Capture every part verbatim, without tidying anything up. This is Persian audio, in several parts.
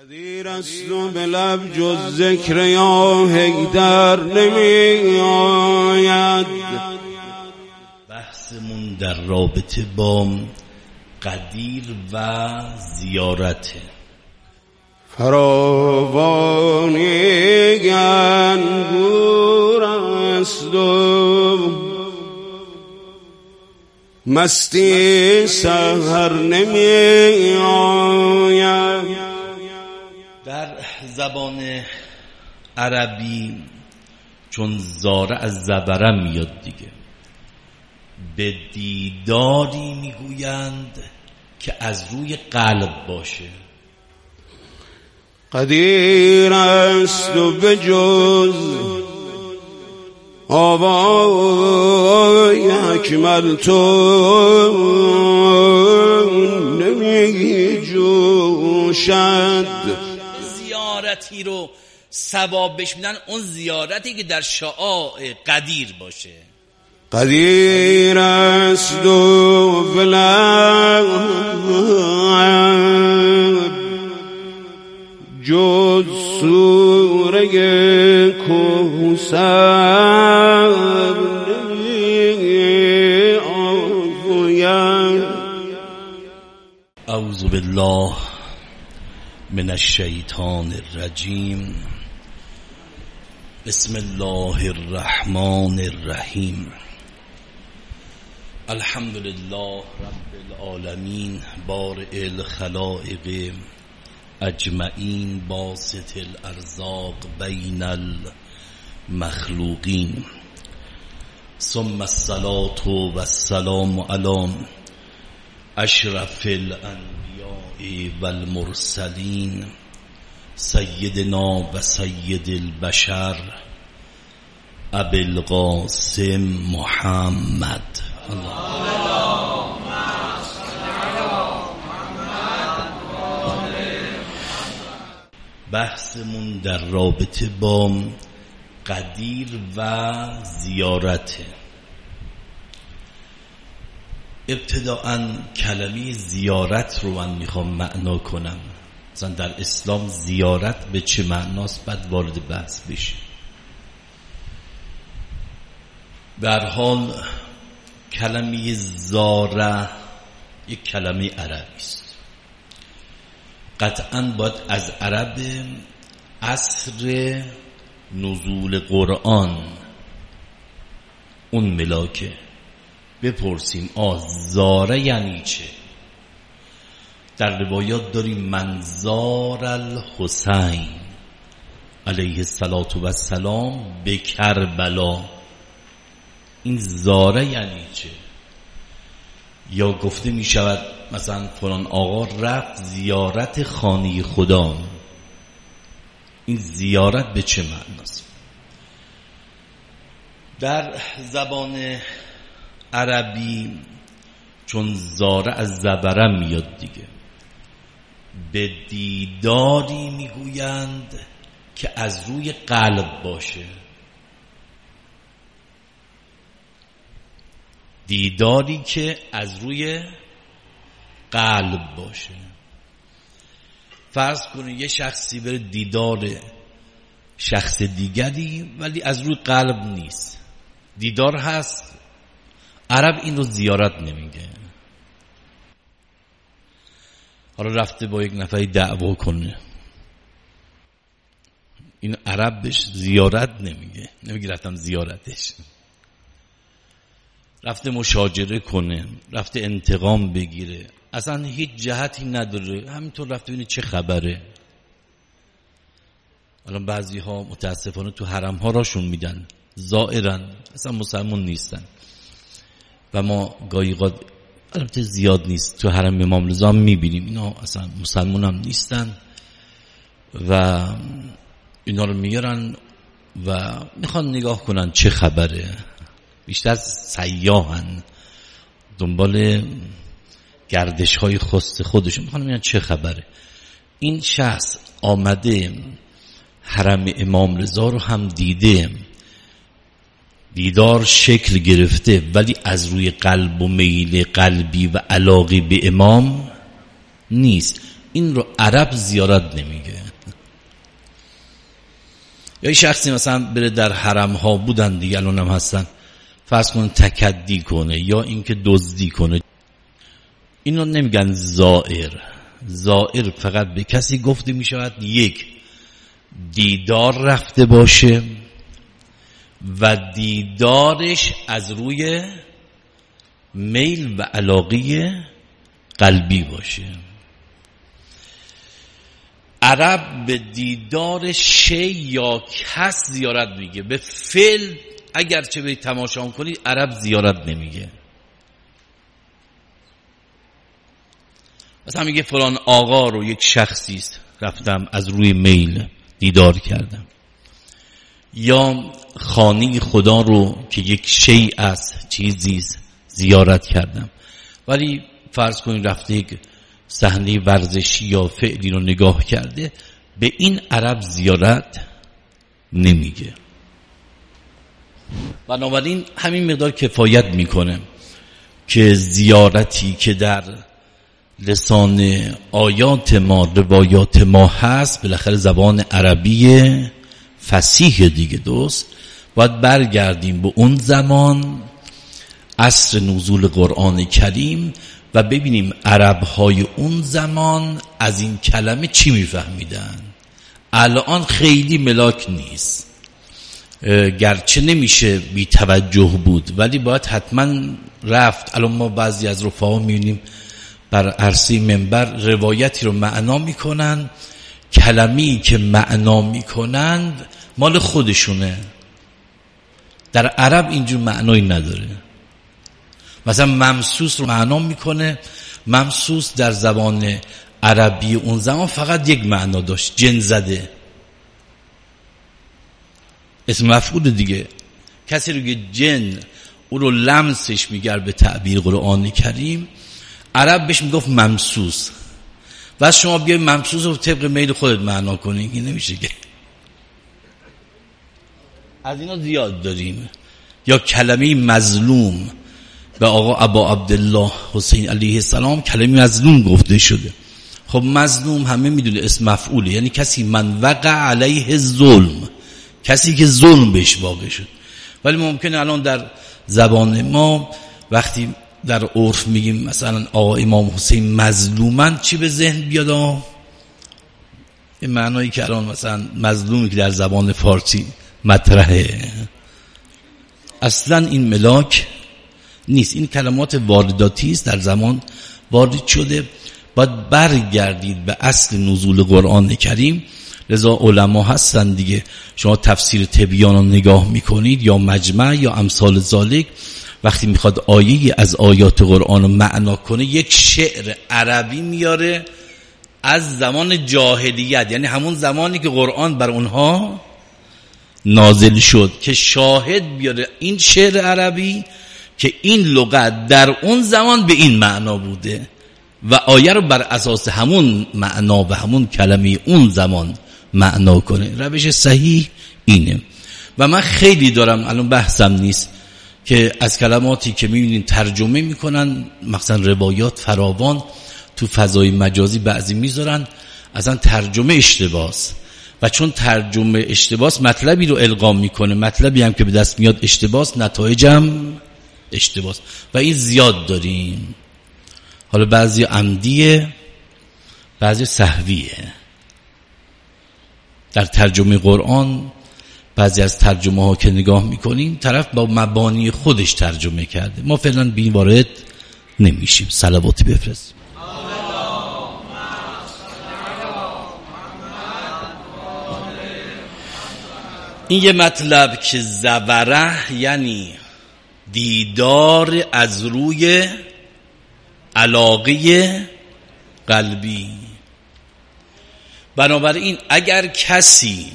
قدیر است و به لب جز ذکر یا حیدر نمی آید. بحثمون در رابطه با قدیر و زیارته. فراوانی انگور است و مستی سحر نمی آید. در زبان عربی چون زاره از زبره میاد دیگه، به دیداری میگویند که از روی قلب باشه. قدیر است و به جز آوای اکمل تو نمی جوشد. زیارتی رو ثواب بهش میدن اون زیارتی که در شعاع قدیر باشه. قدیر است و بلند جز سوره کوثر نمی آید. اعوذ بالله من الشیطان الرجیم. بسم الله الرحمن الرحیم. الحمد لله رب العالمین بارئ الخلائق اجمعین باسط الارزاق بین المخلوقین، ثم الصلاة و السلام علی اشرف الانبیاء والمرسلین سیدنا و سید البشر ابی القاسم محمد. بحثمون در رابطه با قدیر و زیارته. ابتداءً کلمه زیارت رو من میخوام معنا کنم. مثلا در اسلام زیارت به چه معناست، بعد وارد بحث بشه. به هر حال کلمه زاره یک کلمه عربی است. قطعاً باید از عرب عصر نزول قرآن اون ملاکه بپرسیم آ زاره یعنی چه. در روایات داریم منظار الحسین علیه السلام به کربلا. این زاره یعنی چه؟ یا گفته می شود مثلا فلان آقا رفت زیارت خانه خدا. این زیارت به چه معناست؟ در زبان عربی چون زاره از زبره میاد دیگه، به دیداری میگویند که از روی قلب باشه. دیداری که از روی قلب باشه. فرض کنید یه شخصی بره دیدار شخص دیگری ولی از روی قلب نیست. دیدار هست، عرب این رو زیارت نمیگه. حالا رفته با یک نفری دعوا کنه، این عرب بهش زیارت نمیگه، نمیگه رفتم زیارتش. رفته مشاجره کنه، رفته انتقام بگیره، اصلا هیچ جهتی نداره، همینطور رفته ببینه چه خبره. الان بعضی ها متاسفانه تو حرم ها راشون میدن، زائرن، اصلا مسلمون نیستن. و ما گاهی قد البته زیاد نیست تو حرم امام رضا میبینیم اینا اصلا مسلمون هم نیستن و اینا رو میارن و میخوان نگاه کنن چه خبره. بیشتر سیاحن، دنبال گردش های خاص خودشون، میخوان ببینن چه خبره. این شخص آمده حرم امام رضا رو هم دیده، دیدار شکل گرفته، ولی از روی قلب و میل قلبی و علاقه به امام نیست. این رو عرب زیارت نمیگه. یا شخصی مثلا بره در حرم ها بودن دیگه الان هم هستن، فرض کن تکدی کنه یا اینکه دزدی کنه، اینو نمیگن زائر. زائر فقط به کسی گفته می شود یک دیدار رفته باشه و دیدارش از روی میل و علاقه قلبی باشه. عرب به دیدار شی یا کس زیارت میگه، به فعل اگرچه به تماشا کنی عرب زیارت نمیگه. مثلا میگه فلان آقا رو یک شخصی است رفتم از روی میل دیدار کردم، یا خانه خدا رو که یک شیء است چیزی زیارت کردم. ولی فرض کنید رفته یک صحنه ورزشی یا فعلی رو نگاه کرده، به این عرب زیارت نمیگه. بنابراین همین مقدار کفایت میکنه که زیارتی که در لسان آیات ما روایات ما هست بالاخره زبان عربی فصیح دیگه، دوست باید برگردیم به اون زمان عصر نزول قرآن کریم و ببینیم عربهای اون زمان از این کلمه چی میفهمیدن. الان خیلی ملاک نیست، گرچه نمیشه بی توجه بود ولی باید حتما رفت. الان ما بعضی از رفقا میبینیم بر عرصه منبر روایتی رو معنا میکنن، کلمه‌ای که معنا میکنند مال خودشونه، در عرب اینجور معنایی نداره. مثلا ممسوس رو معنا میکنه، ممسوس در زبان عربی اون زمان فقط یک معنا داشت، جن زده، اسم مفعول دیگه. کسی رو که جن او رو لمسش میگر به تعبیر قرآن کریم، عرب بهش میگفت ممسوس. و شما بیای ممسوس رو طبق میل خودت معنا کنی که نمیشه که. از اینا زیاد داریم. یا کلمه مظلوم، به آقا ابا عبدالله حسین علیه السلام کلمه مظلوم گفته شده. خب مظلوم همه میدونه اسم مفعوله، یعنی کسی من وقع علیه ظلم، کسی که ظلم بهش واقع شد. ولی ممکنه الان در زبان ما وقتی در عرف میگیم مثلا آقا امام حسین مظلومن، چی به ذهن بیاد؟ این معنایی که الان مثلا مظلومی که در زبان فارسی مطرحه، اصلا این ملاک نیست. این کلمات وارداتی است، در زمان وارد شده. باید برگردید به اصل نزول قرآن کریم. لذا علما هستن دیگه، شما تفسیر تبیان رو نگاه میکنید یا مجمع یا امثال ذالک، وقتی میخواد آیه از آیات قرآن رو معنا کنه یک شعر عربی میاره از زمان جاهلیت، یعنی همون زمانی که قرآن بر اونها نازل شد، که شاهد بیاره این شعر عربی که این لغت در اون زمان به این معنا بوده و آیه رو بر اساس همون معنا و همون کلمه اون زمان معنا کنه. روش صحیح اینه. و من خیلی دارم، الان بحثم نیست، که از کلماتی که میبینین ترجمه میکنن، مثلا روایات فراوان تو فضای مجازی بعضی میذارن، اصلا ترجمه اشتباهست. و چون ترجمه اشتباهست مطلبی رو القا میکنه، مطلبی هم که به دست میاد اشتباهست، نتایجم اشتباهست. و این زیاد داریم. حالا بعضی عمدیه، بعضی سهویه. در ترجمه قرآن بعضی از ترجمه ها که نگاه میکنیم طرف با مبانی خودش ترجمه کرده، ما فعلا به این وارد نمیشیم. صلواتی بفرست. این یه مطلب که زبره یعنی دیدار از روی علاقه قلبی. بنابراین اگر کسی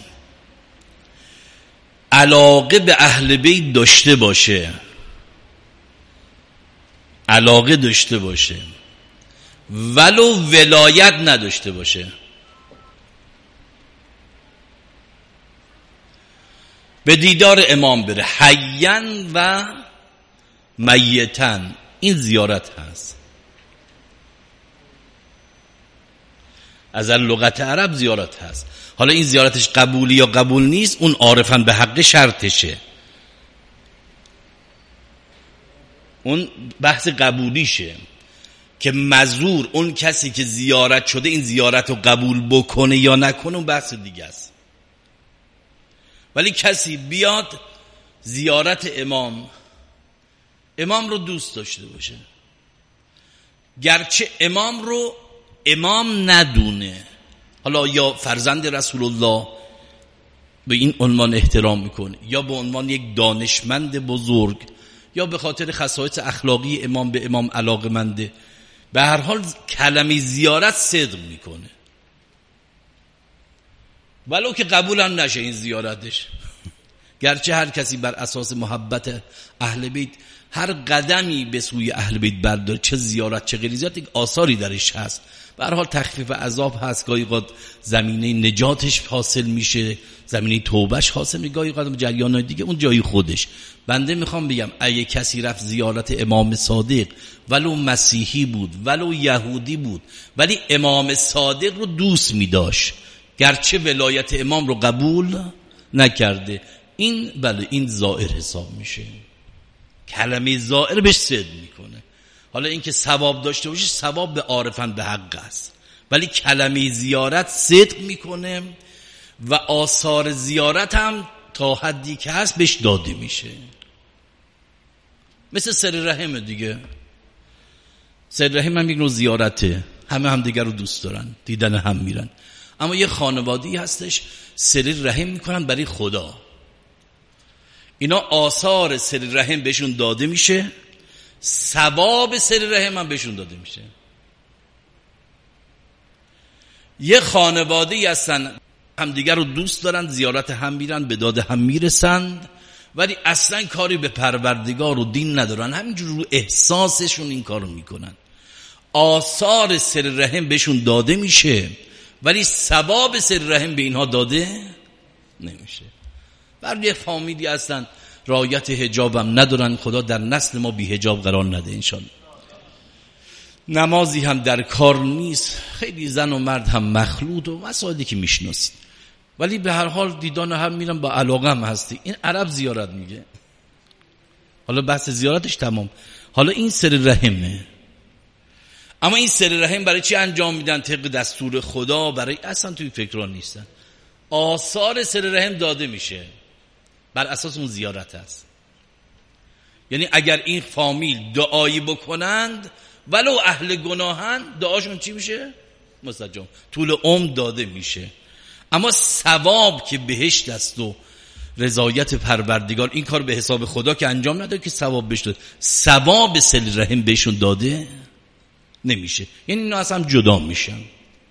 علاقه به اهل بیت داشته باشه، علاقه داشته باشه ولو ولایت نداشته باشه، به دیدار امام بره حیاً و میتاً، این زیارت هست. از لغت عرب زیارت هست. حالا این زیارتش قبولی یا قبول نیست، اون عارفن به حق شرطشه، اون بحث قبولیشه که مزور اون کسی که زیارت شده این زیارت رو قبول بکنه یا نکنه اون بحث دیگه است. ولی کسی بیاد زیارت امام امام رو دوست داشته باشه، گرچه امام رو امام ندونه، حالا یا فرزند رسول الله به این عنوان احترام میکنه، یا به عنوان یک دانشمند بزرگ، یا به خاطر خصایص اخلاقی امام به امام علاقه‌منده، به هر حال کلمه زیارت صدق میکنه، ولو که قبول هم نشه این زیارتش. گرچه هر کسی بر اساس محبت اهل بیت هر قدمی به سوی اهل بیت برداره، چه زیارت چه غیر زیارت، یک آثاری درش هست. به هر حال تخفیف عذاب هست، گاهی اوقات زمینه نجاتش حاصل میشه، زمینه توبهش حاصل میشه، گاهی اوقات جریان‌های دیگه اون جای خودش. بنده میخوام بگم اگه کسی رفت زیارت امام صادق، ولو مسیحی بود ولو یهودی بود، ولی امام صادق رو دوست میداشت گرچه ولایت امام رو قبول نکرده، این بله این زائر حساب میشه، کلمه زائر بهش صدق میکنه. حالا اینکه ثواب داشته باشه ثواب به عارفن به حق است، ولی کلمه زیارت صدق میکنه و آثار زیارت هم تا حدی که هست بهش داده میشه. مثل سر رحم دیگه، سر رحم هم یک نوع زیارته، همه هم دیگر رو دوست دارن، دیدن هم میرن، اما یه خانواده‌ای هستش سر رحم میکنن برای خدا، اینا آثار سر رحم بهشون داده میشه، ثواب سر رحم هم بهشون داده میشه. یه خانواده‌ای هستن همدیگر رو دوست دارن، زیارت هم میرن، به داد هم میرسند، ولی اصلا کاری به پروردگار و دین ندارن، همینجور رو احساسشون این کارو میکنن. آثار سر رحم بهشون داده میشه ولی ثواب سر رحم به اینها داده نمیشه. برای یه فامیلی هستن رعایت حجاب هم ندارن، خدا در نسل ما بی حجاب قرار نده انشالله. نمازی هم در کار نیست، خیلی زن و مرد هم مخلوط و مسائلی که میشناسید، ولی به هر حال دیدان هم میرن، با علاقه هم هستی. این عرب زیارت میگه، حالا بحث زیارتش تمام. حالا این سر رحمه، اما این سر رحم برای چی انجام میدن؟ طبق دستور خدا، برای اصلا توی فکران نیستن. آثار سر رحم داده میشه بر اساس اون زیارت هست. یعنی اگر این فامیل دعایی بکنند ولو اهل گناهن، دعاشون چی میشه؟ مستجاب، طول عمر داده میشه. اما ثواب که بهشت است و رضایت پروردگار، این کار به حساب خدا که انجام نده که ثواب بهش داد، ثواب صله رحم بهشون داده نمیشه، یعنی اینا اصلا جدا میشن.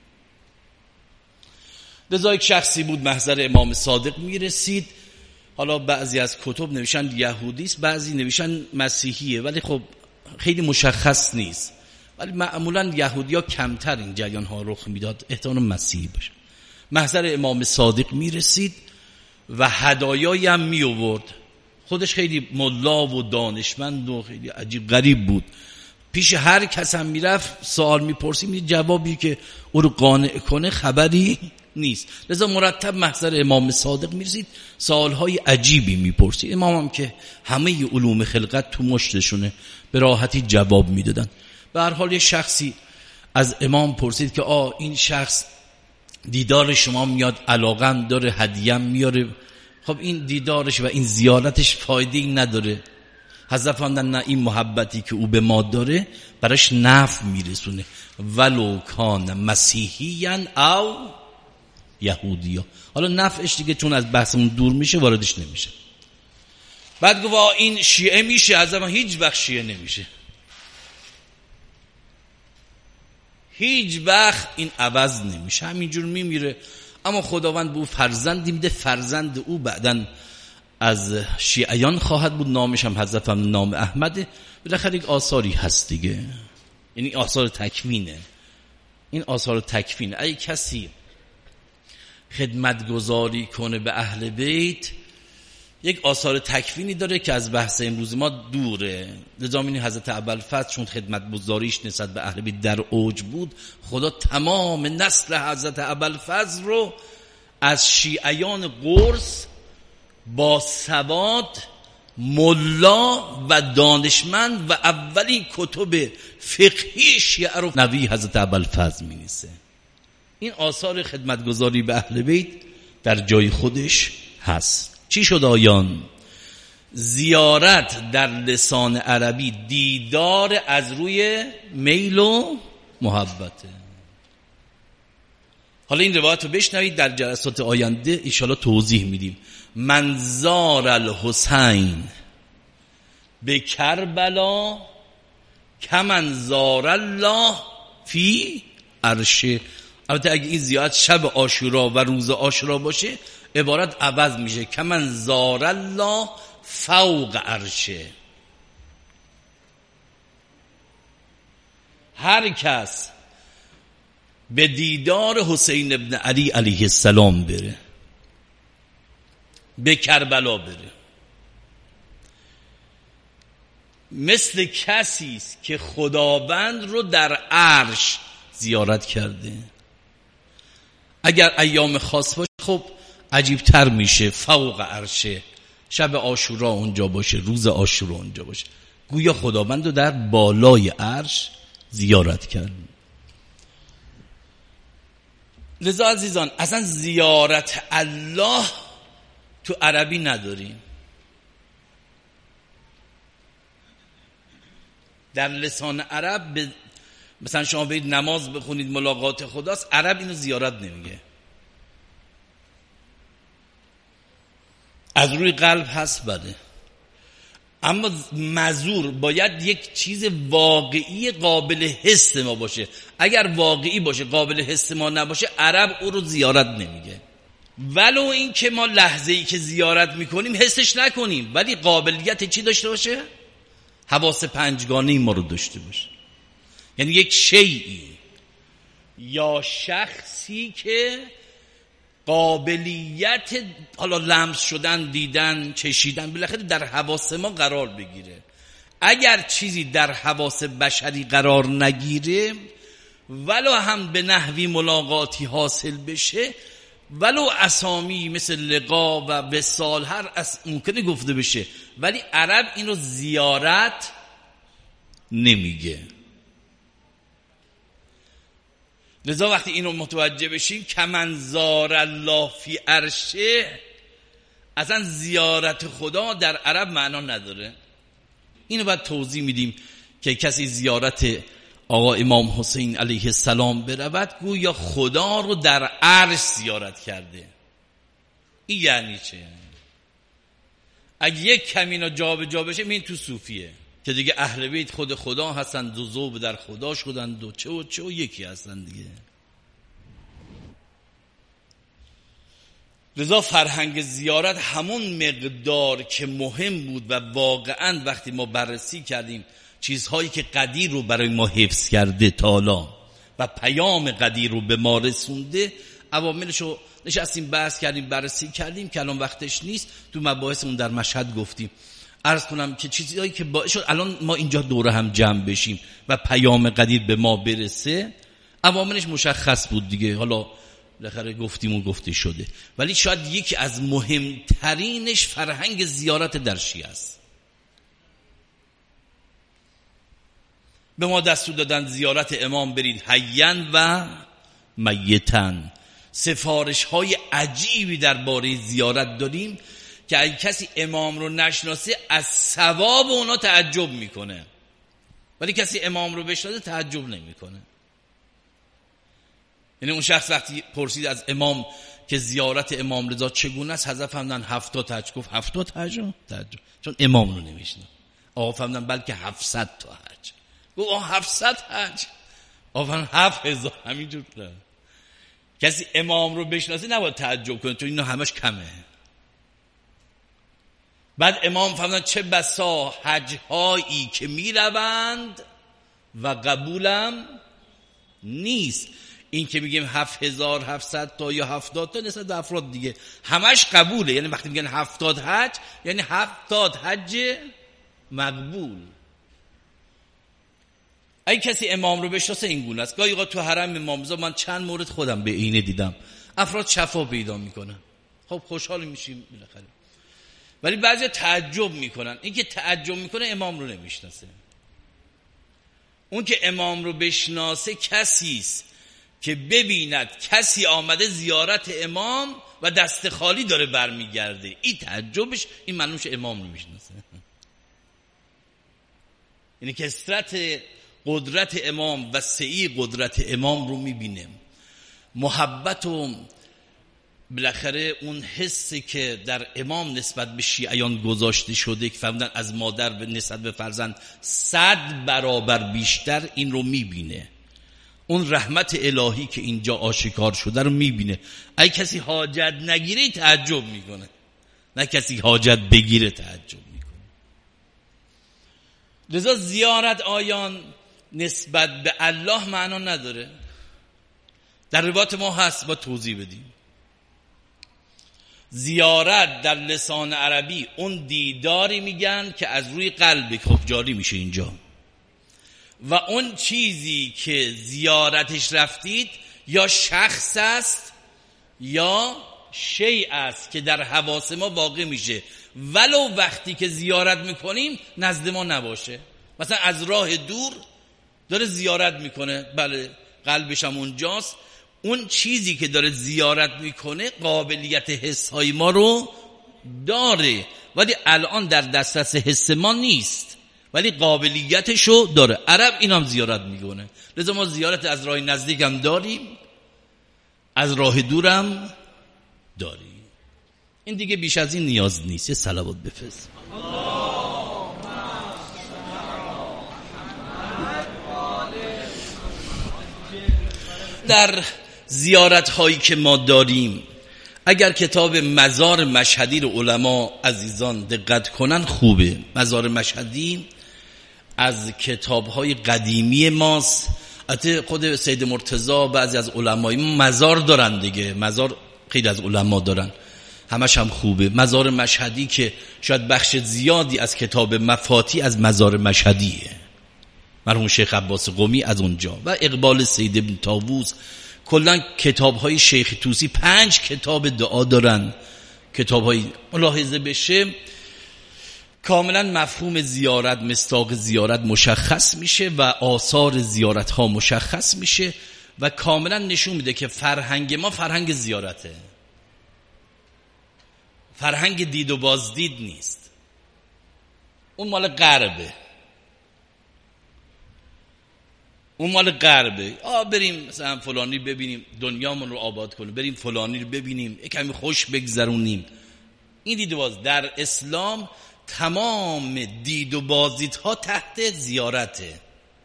لذا یک شخصی بود محضر امام صادق میرسید، حالا بعضی از کتب نوشتن یهودیست، بعضی نوشتن مسیحیه، ولی خب خیلی مشخص نیست، ولی معمولا یهودیا کمتر این جریان ها رخ میداد، احتمال مسیحی باشه. محضر امام صادق میرسید و هدایایی هم می آورد، خودش خیلی ملا و دانشمند و خیلی عجیب غریب بود، پیش هر کس هم میرفت سوال میپرسید، جوابی که او رو قانع کنه خبری نیست. لذا مرتب محضر امام صادق میرسید، سوالهای عجیبی میپرسید. امام هم که همه علوم خلقت تو مشتشونه، به راحتی جواب میدادن. به هر حال یه شخصی از امام پرسید که آ این شخص دیدار شما میاد، علاقم داره، هدیم میاره، خب این دیدارش و این زیارتش فایده‌ای نداره. حضرت فرمودن نه، این محبتی که او به ما داره براش نفع میرسونه، ولو کان مسیحیان او یهودیا. حالا نفعش دیگه چون از بحثمون دور میشه واردش نمیشه. بعد گفت این شیعه میشه، از ما هیچ وقت شیعه نمیشه، هیچ وقت این عوض نمیشه، همینجور میمیره. اما خداوند به او فرزندی میده، فرزند او بعدن از شیعیان خواهد بود، نامش هم حضرت هم نام احمده. بالاخره یک آثاری هست دیگه، یعنی آثار تکوینه، این آثار تکوینه. اگه کسی خدمتگزاری کنه به اهل بیت، یک آثار تکوینی داره که از بحث امروز ما دوره. لذا این حضرت ابوالفضل چون خدمت گزاریش نسبت به اهل بیت در اوج بود، خدا تمام نسل حضرت ابوالفضل رو از شیعیان قرص با سواد، ملا و دانشمند و اولین کتب فقهی شیعه رو نوی حضرت ابوالفضل می‌نویسه. این آثار خدمتگزاری به اهل بیت در جای خودش هست. چی شد آیان؟ زیارت در لسان عربی دیدار از روی میل و محبته. حالا این روایت رو بشنوید، در جلسات آینده انشاءالله توضیح میدیم. من زار الحسین به کربلا کمن زار الله فی عرشه. البته اگه این زیارت شب عاشورا و روز عاشورا باشه عبارت عوض میشه، کمن زار الله فوق عرشه. هر کس به دیدار حسین ابن علی علیه السلام بره، به کربلا بره، مثل کسی است که خداوند رو در عرش زیارت کرده. اگر ایام خاص باشه خب عجیب تر میشه، فوق عرشه، شب عاشورا اونجا باشه، روز عاشورا اونجا باشه، گویا خداوند رو در بالای عرش زیارت کرد. لذا عزیزان اصلا زیارت الله تو عربی نداریم. در لسان عرب به مثلا شما برید نماز بخونید ملاقات خداست، عرب اینو زیارت نمیگه. از روی قلب هست بده، اما مزور باید یک چیز واقعی قابل حس ما باشه. اگر واقعی باشه قابل حس ما نباشه عرب او رو زیارت نمیگه. ولو این که ما لحظه ای که زیارت میکنیم حسش نکنیم، ولی قابلیت چی داشته باشه؟ حواس پنجگانه ما رو داشته باشه. یعنی یک شیئی یا شخصی که قابلیت حالا لمس شدن، دیدن، چشیدن بالاخره در حواس ما قرار بگیره. اگر چیزی در حواس بشری قرار نگیره، ولو هم به نحوی ملاقاتی حاصل بشه، ولو اسامی مثل لقا و وصال هر از ممکنه گفته بشه، ولی عرب این رو زیارت نمیگه. لذا وقتی اینو متوجه بشیم کمن زار الله فی عرشه، اصلا زیارت خدا در عرب معنا نداره. اینو باید توضیح میدیم که کسی زیارت آقا امام حسین علیه السلام برود گویا خدا رو در عرش زیارت کرده. این یعنی چه؟ اگه یک کمینا جا به جا بشه این تو صوفیه که دیگه اهل بیت خود خدا هستند و ذوب در خدا شدند و چه و چه و یکی هستند دیگه. لذا فرهنگ زیارت همون مقدار که مهم بود و واقعا وقتی ما بررسی کردیم چیزهایی که قدیر رو برای ما حفظ کرده تالا و پیام قدیر رو به ما رسونده، عواملش رو نشستیم بحث کردیم، بررسی کردیم که الان وقتش نیست، تو مباحثمون در مشهد گفتیم. عرض کنم که چیزهایی که باعث شد الان ما اینجا دوره هم جمع بشیم و پیام قدیر به ما برسه، عواملش مشخص بود دیگه، حالا بالاخره گفتیم و گفته شده. ولی شاید یکی از مهمترینش فرهنگ زیارت در شیعه است. به ما دستور دادن زیارت امام برید حیاً و میتاً. سفارش های عجیبی درباره زیارت داریم که اگه کسی امام رو نشناسه از ثواب اونا تعجب میکنه، ولی کسی امام رو بشناسه تعجب نمیکنه. یعنی اون شخص وقتی پرسید از امام که زیارت امام رضا چگونه است، حضرت فرمودن هفتاد حج. گفت هفتاد حج؟ تعجب، چون امام رو نمیشناسه. آقا فرمودن بلکه هفتصد تا حج. گفت آه هفتصد حج؟ آقا فرمودن هفت هزار. همینجور کسی امام رو بشناسه نباید تعجب کنه، چون اینا همش کمه. بعد امام فرمودن چه بسا حج هایی که می روند و قبولم نیست. این که میگیم هفت هزار هفتصد تا یا هفتاد تا نسبت به افراد دیگه همش قبوله. یعنی وقتی میگن هفتاد حج یعنی هفتاد حج مقبول. اگه کسی امام رو بشناسه این گونه است. گاهی تو حرم امام رضا من چند مورد خودم به عینه دیدم افراد شفا پیدا میکنن، خب خوشحال میشیم بالاخره، ولی بعضی تعجب میکنن. این که تعجب میکنه امام رو نمیشناسه. اون که امام رو بشناسه کسی است که ببیند کسی آمده زیارت امام و دست خالی داره برمیگرده، این تعجبش، این معلومش امام رو میشناسه. یعنی کثرت قدرت امام و سعی قدرت امام رو میبینه. محبت و بالاخره اون حسی که در امام نسبت به شیعیان گذاشته شده که فهمیدن از مادر به نسبت به فرزند صد برابر بیشتر، این رو میبینه. اون رحمت الهی که اینجا آشکار شده رو میبینه. اگه کسی حاجت نگیره تعجب میکنه، نه کسی حاجت بگیره تعجب میکنه. لذا زیارت آیان نسبت به الله معنا نداره. در روایت ما هست، با توضیح بدیم. زیارت در لسان عربی اون دیداری میگن که از روی قلب خب جاری میشه اینجا، و اون چیزی که زیارتش رفتید یا شخص است یا شیء است که در حواس ما واقع میشه، ولو وقتی که زیارت میکنیم نزد ما نباشه. مثلا از راه دور داره زیارت میکنه، بله قلبش هم اونجاست، اون چیزی که داره زیارت میکنه قابلیت حسهای ما رو داره، ولی الان در دسترس حس ما نیست، ولی قابلیتشو داره. عرب این هم زیارت میکنه. لذا ما زیارت از راه نزدیک هم داریم، از راه دورم داریم. این دیگه بیش از این نیاز نیست. یه صلوات بفرست. در زیارت هایی که ما داریم اگر کتاب مزار مشهدی رو علما عزیزان دقت کنن خوبه. مزار مشهدی از کتاب های قدیمی ماست. حتی خود سید مرتضی بعضی از علمای مزار دارن دیگه، مزار خیلی از علما دارن، همش هم خوبه. مزار مشهدی که شاید بخش زیادی از کتاب مفاتی از مزار مشهدیه، مرحوم شیخ عباس قمی از اونجا، و اقبال سید ابن طاووس. کلا کتاب های شیخ طوسی پنج کتاب دعا دارن. کتاب های ملاحظه بشه کاملا مفهوم زیارت، مصداق زیارت مشخص میشه و آثار زیارت ها مشخص میشه و کاملا نشون میده که فرهنگ ما فرهنگ زیارته، فرهنگ دید و بازدید نیست. اون مال غربه، اون مال غربه. آ بریم مثلا فلانی ببینیم دنیامون رو آباد کنیم، بریم فلانی رو ببینیم کمی خوش بگذرونیم. این دید و باز در اسلام تمام دید و بازدیدها تحت زیارته.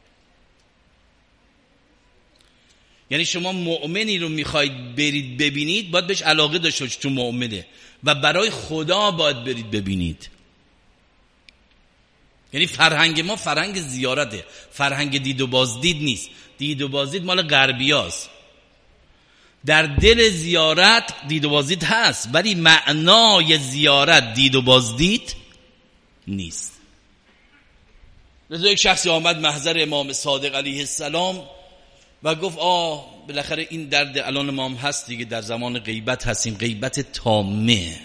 یعنی شما مؤمنی رو میخواید برید ببینید باید بهش علاقه داشته باشید، تو مؤمنه، و برای خدا باید برید ببینید. یعنی فرهنگ ما فرهنگ زیارته، فرهنگ دید و بازدید نیست. دید و بازدید مال غربیاست. در دل زیارت دید و بازدید هست، ولی معنای زیارت دید و بازدید نیست. لذا یک شخصی آمد محضر امام صادق علیه السلام و گفت آه بالاخره این درد الان ما هم هست دیگه، در زمان غیبت هستیم، غیبت تامه،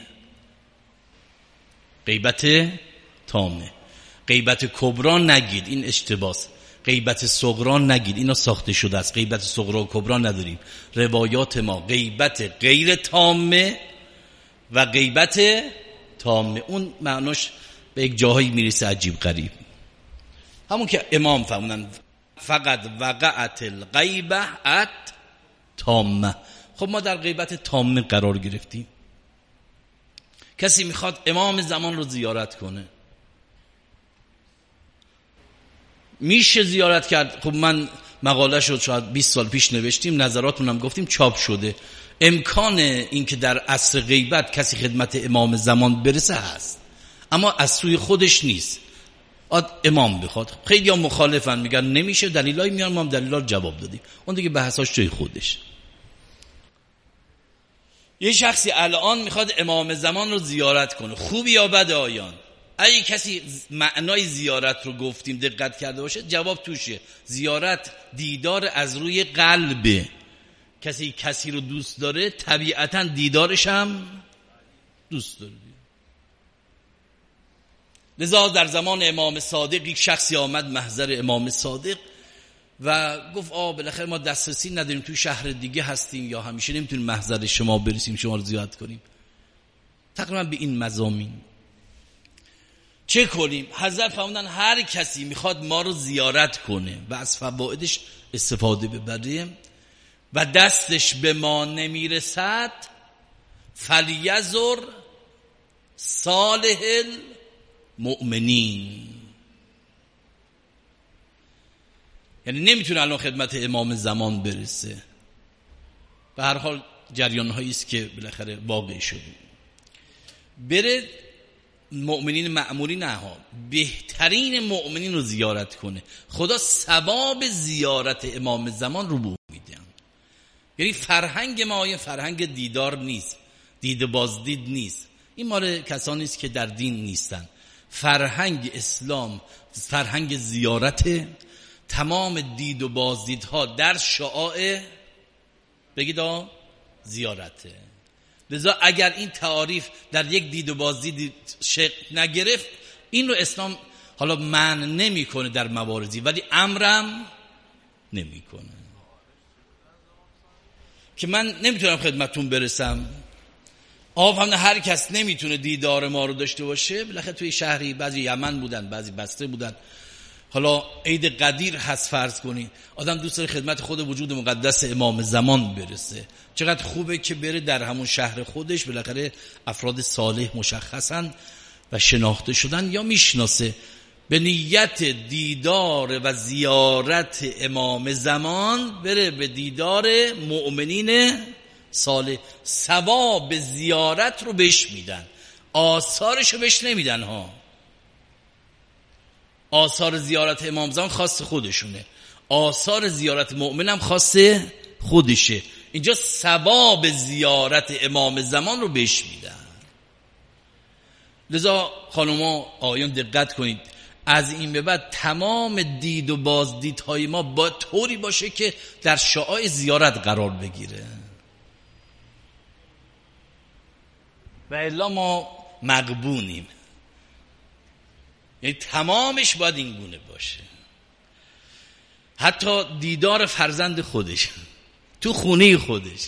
غیبت تامه. غیبت کبرا نگید، این اشتباس. غیبت صغرا نگید، اینا ساخته شده است. غیبت صغرا و کبرا نداریم. روایات ما غیبت غیر تامه و غیبت تامه، اون معناش به یک جاهایی میرسه عجیب غریب. همون که امام فرمودن فقط وقعت الغیبه ات تامه. خب ما در غیبت تامه قرار گرفتیم. کسی میخواد امام زمان رو زیارت کنه، میشه زیارت کرد. خب من مقاله شد شاید بیست سال پیش نوشتیم، نظراتمونم گفتیم، چاپ شده. امکان این که در عصر غیبت کسی خدمت امام زمان برسه هست، اما از سوی خودش نیست. آد امام بخواد. خیلی ها مخالفن، میگن نمیشه، دلیلای میان، ما هم دلیلا رو جواب دادیم، اون دیگه بحثاش جای خودش. یه شخصی الان میخواد امام زمان رو زیارت کنه، خوبی یا بد آیان؟ اگه کسی معنای زیارت رو گفتیم دقت کرده باشه، جواب توشه. زیارت دیدار از روی قلبه. کسی کسی رو دوست داره طبیعتا دیدارش هم دوست داره. لذا در زمان امام صادق یک شخصی آمد محضر امام صادق و گفت آه بالاخره ما دسترسی نداریم، توی شهر دیگه هستیم یا همیشه نمیتونیم محضر شما برسیم شما رو زیارت کنیم. تقریبا به این مضامین چه کنیم؟ حضرت فرمودن هر کسی میخواد ما رو زیارت کنه و از فوایدش استفاده ببره و دستش به ما نمیرسد، فلیزر صالح المؤمنین. یعنی نمیتونه الان خدمت امام زمان برسه، به هر حال جریان هایی است که بالاخره واقع شده، بره مؤمنین معمولی نه ها، بهترین مؤمنین رو زیارت کنه. خدا ثواب زیارت امام زمان رو به میده. یعنی فرهنگ ما یه فرهنگ دیدار نیست، دید بازدید نیست. این مال کسانی است که در دین نیستن. فرهنگ اسلام فرهنگ زیارت. تمام دید و بازدیدها در شعاع بگید آه زیارته. لذا اگر این تعاریف در یک دید و بازدید شکل نگرفت، این رو اسلام حالا منع نمیکنه در مواردی، ولی امرم نمیکنه. که من نمیتونم خدمتون برسم، آفهمه هر کس نمیتونه دیدار ما رو داشته باشه. بالاخره توی شهری بعضی یمن بودن، بعضی بصره بودن، حالا عید قدیر هست فرض کنی، آدم دوست داره خدمت خود وجود مقدس امام زمان برسه. چقدر خوبه که بره در همون شهر خودش، بالاخره افراد صالح مشخصن و شناخته شدن یا میشناسه، به نیت دیدار و زیارت امام زمان بره به دیدار مؤمنین صالح. ثواب زیارت رو بهش میدن، آثارش رو بهش نمیدن ها. آثار زیارت امام زمان خاص خودشونه، آثار زیارت مؤمن هم خاص خودشه. اینجا ثواب زیارت امام زمان رو بهش میدن. لذا خانوما آیان دقت کنید، از این به بعد تمام دید و بازدیدهای ما با طوری باشه که در شعاع زیارت قرار بگیره، و الا ما مغبونیم. یعنی تمامش باید این گونه باشه. حتی دیدار فرزند خودش تو خونه خودش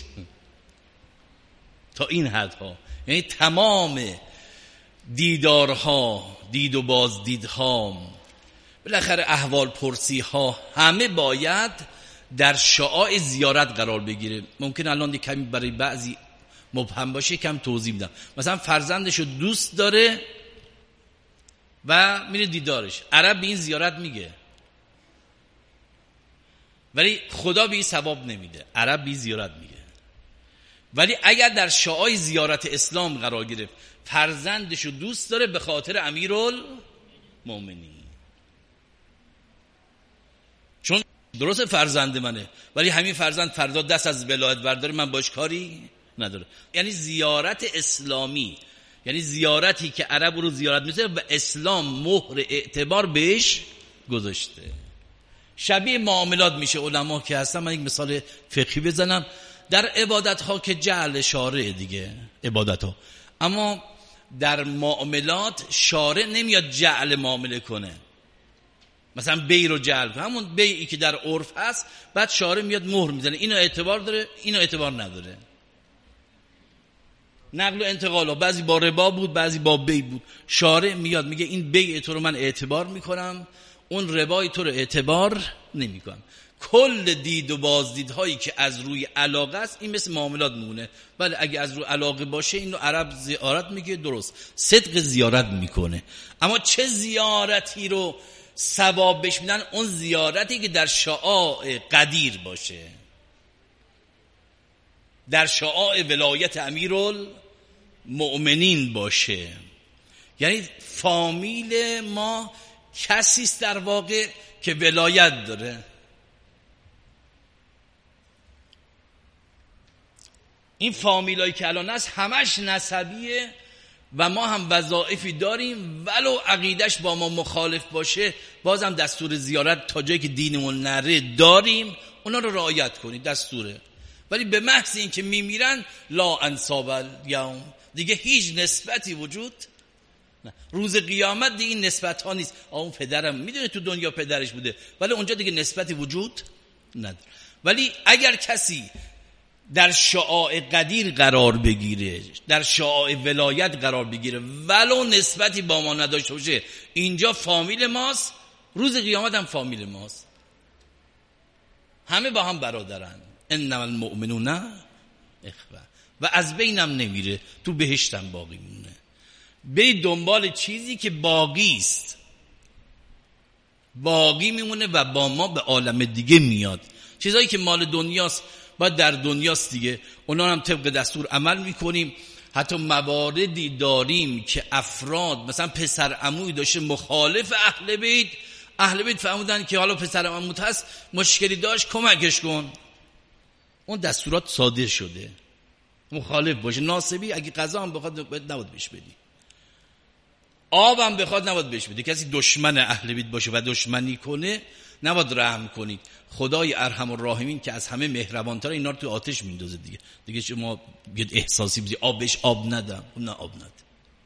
تا این حدها. یعنی تمام دیدارها، دید و بازدیدها، بالاخره احوال پرسی ها، همه باید در شعاع زیارت قرار بگیره. ممکن الان کمی برای بعضی مبهم باشه، کم توضیح میدم. مثلا فرزندشو دوست داره و میره دیدارش. عرب به این زیارت میگه، ولی خدا به این ثواب نمیده. عرب به این زیارت میگه. ولی اگر در شعاع زیارت اسلام قرار گرفت، فرزندشو دوست داره به خاطر امیرالمومنین، چون درست فرزند منه، ولی همین فرزند فردا دست از ولایت برداره، من باش کاری نداره. یعنی زیارت اسلامی، یعنی زیارتی که عرب رو زیارت میشه و اسلام مهر اعتبار بهش گذاشته. شبیه معاملات میشه. علما که هستن، من یک مثال فقهی بزنم، در عبادت ها که جعل شارع دیگه عبادت ها، اما در معاملات شارع نمیاد جعل معامله کنه. مثلا بی رو جعل، همون بیعی که در عرف هست، بعد شارع میاد مهر میزنه، اینو اعتبار داره، اینو اعتبار نداره. نقل و انتقال ها بعضی با ربا بود، بعضی با بی بود. شارع میاد میگه این بیع تو رو من اعتبار میکنم، اون ربای تو رو اعتبار نمیکنم. کل دید و بازدیدهایی که از روی علاقه است، این مثل معاملات میمونه. ولی اگه از روی علاقه باشه، اینو عرب زیارت میگه، درست صدق زیارت میکنه. اما چه زیارتی رو ثواب بهش میدن؟ اون زیارتی که در شعاع قدیر باشه، در شعاع ولایت امیرالمؤمنین باشه. یعنی فامیل ما کسی است در واقع که ولایت داره. این فامیلایی که الان هست همش نسبیه و ما هم وظایفی داریم، ولو عقیدش با ما مخالف باشه بازم دستور زیارت تا جایی که دینمون نره داریم، اونا رو رعایت کنید، دستوره. ولی به محض این که میمیرن لا انصاب الیوم، دیگه هیچ نسبتی وجود نه. روز قیامت دیگه این نسبت ها نیست. اون پدرم میدونه تو دنیا پدرش بوده، ولی اونجا دیگه نسبتی وجود نداره. ولی اگر کسی در شعاع قدیر قرار بگیره، در شعاع ولایت قرار بگیره، ولو نسبتی با ما نداشته باشه، اینجا فامیل ماست، روز قیامت هم فامیل ماست، همه با هم برادرن. انما المؤمنون اخوه. و از بینم نمیره، تو بهشتم باقی مونه. به دنبال چیزی که باقی است، باقی میمونه و با ما به عالم دیگه میاد. چیزایی که مال دنیاست باید در دنیاست دیگه، اونا هم طبق دستور عمل میکنیم. حتی مواردی داریم که افراد مثلا پسر عموی داشته مخالف اهل بیت، اهل بیت فهمیدن که حالا پسر عموت هست مشکلی داشت کمکش کن، اون دستورات صادر شده. مخالف باشه، ناصبی اگه قضا هم بخواد نباید بهش بدی، آب هم بخواد نباید بهش بدی. کسی دشمن اهل بیت باشه و دشمنی کنه نباید رحم کنید. خدای ارحم الراحمین که از همه مهربان‌تر اینا رو تو آتش میندازه دیگه. دیگه شما بیاد احساسی بدی آب بهش آب ندم، اون نه آب نده،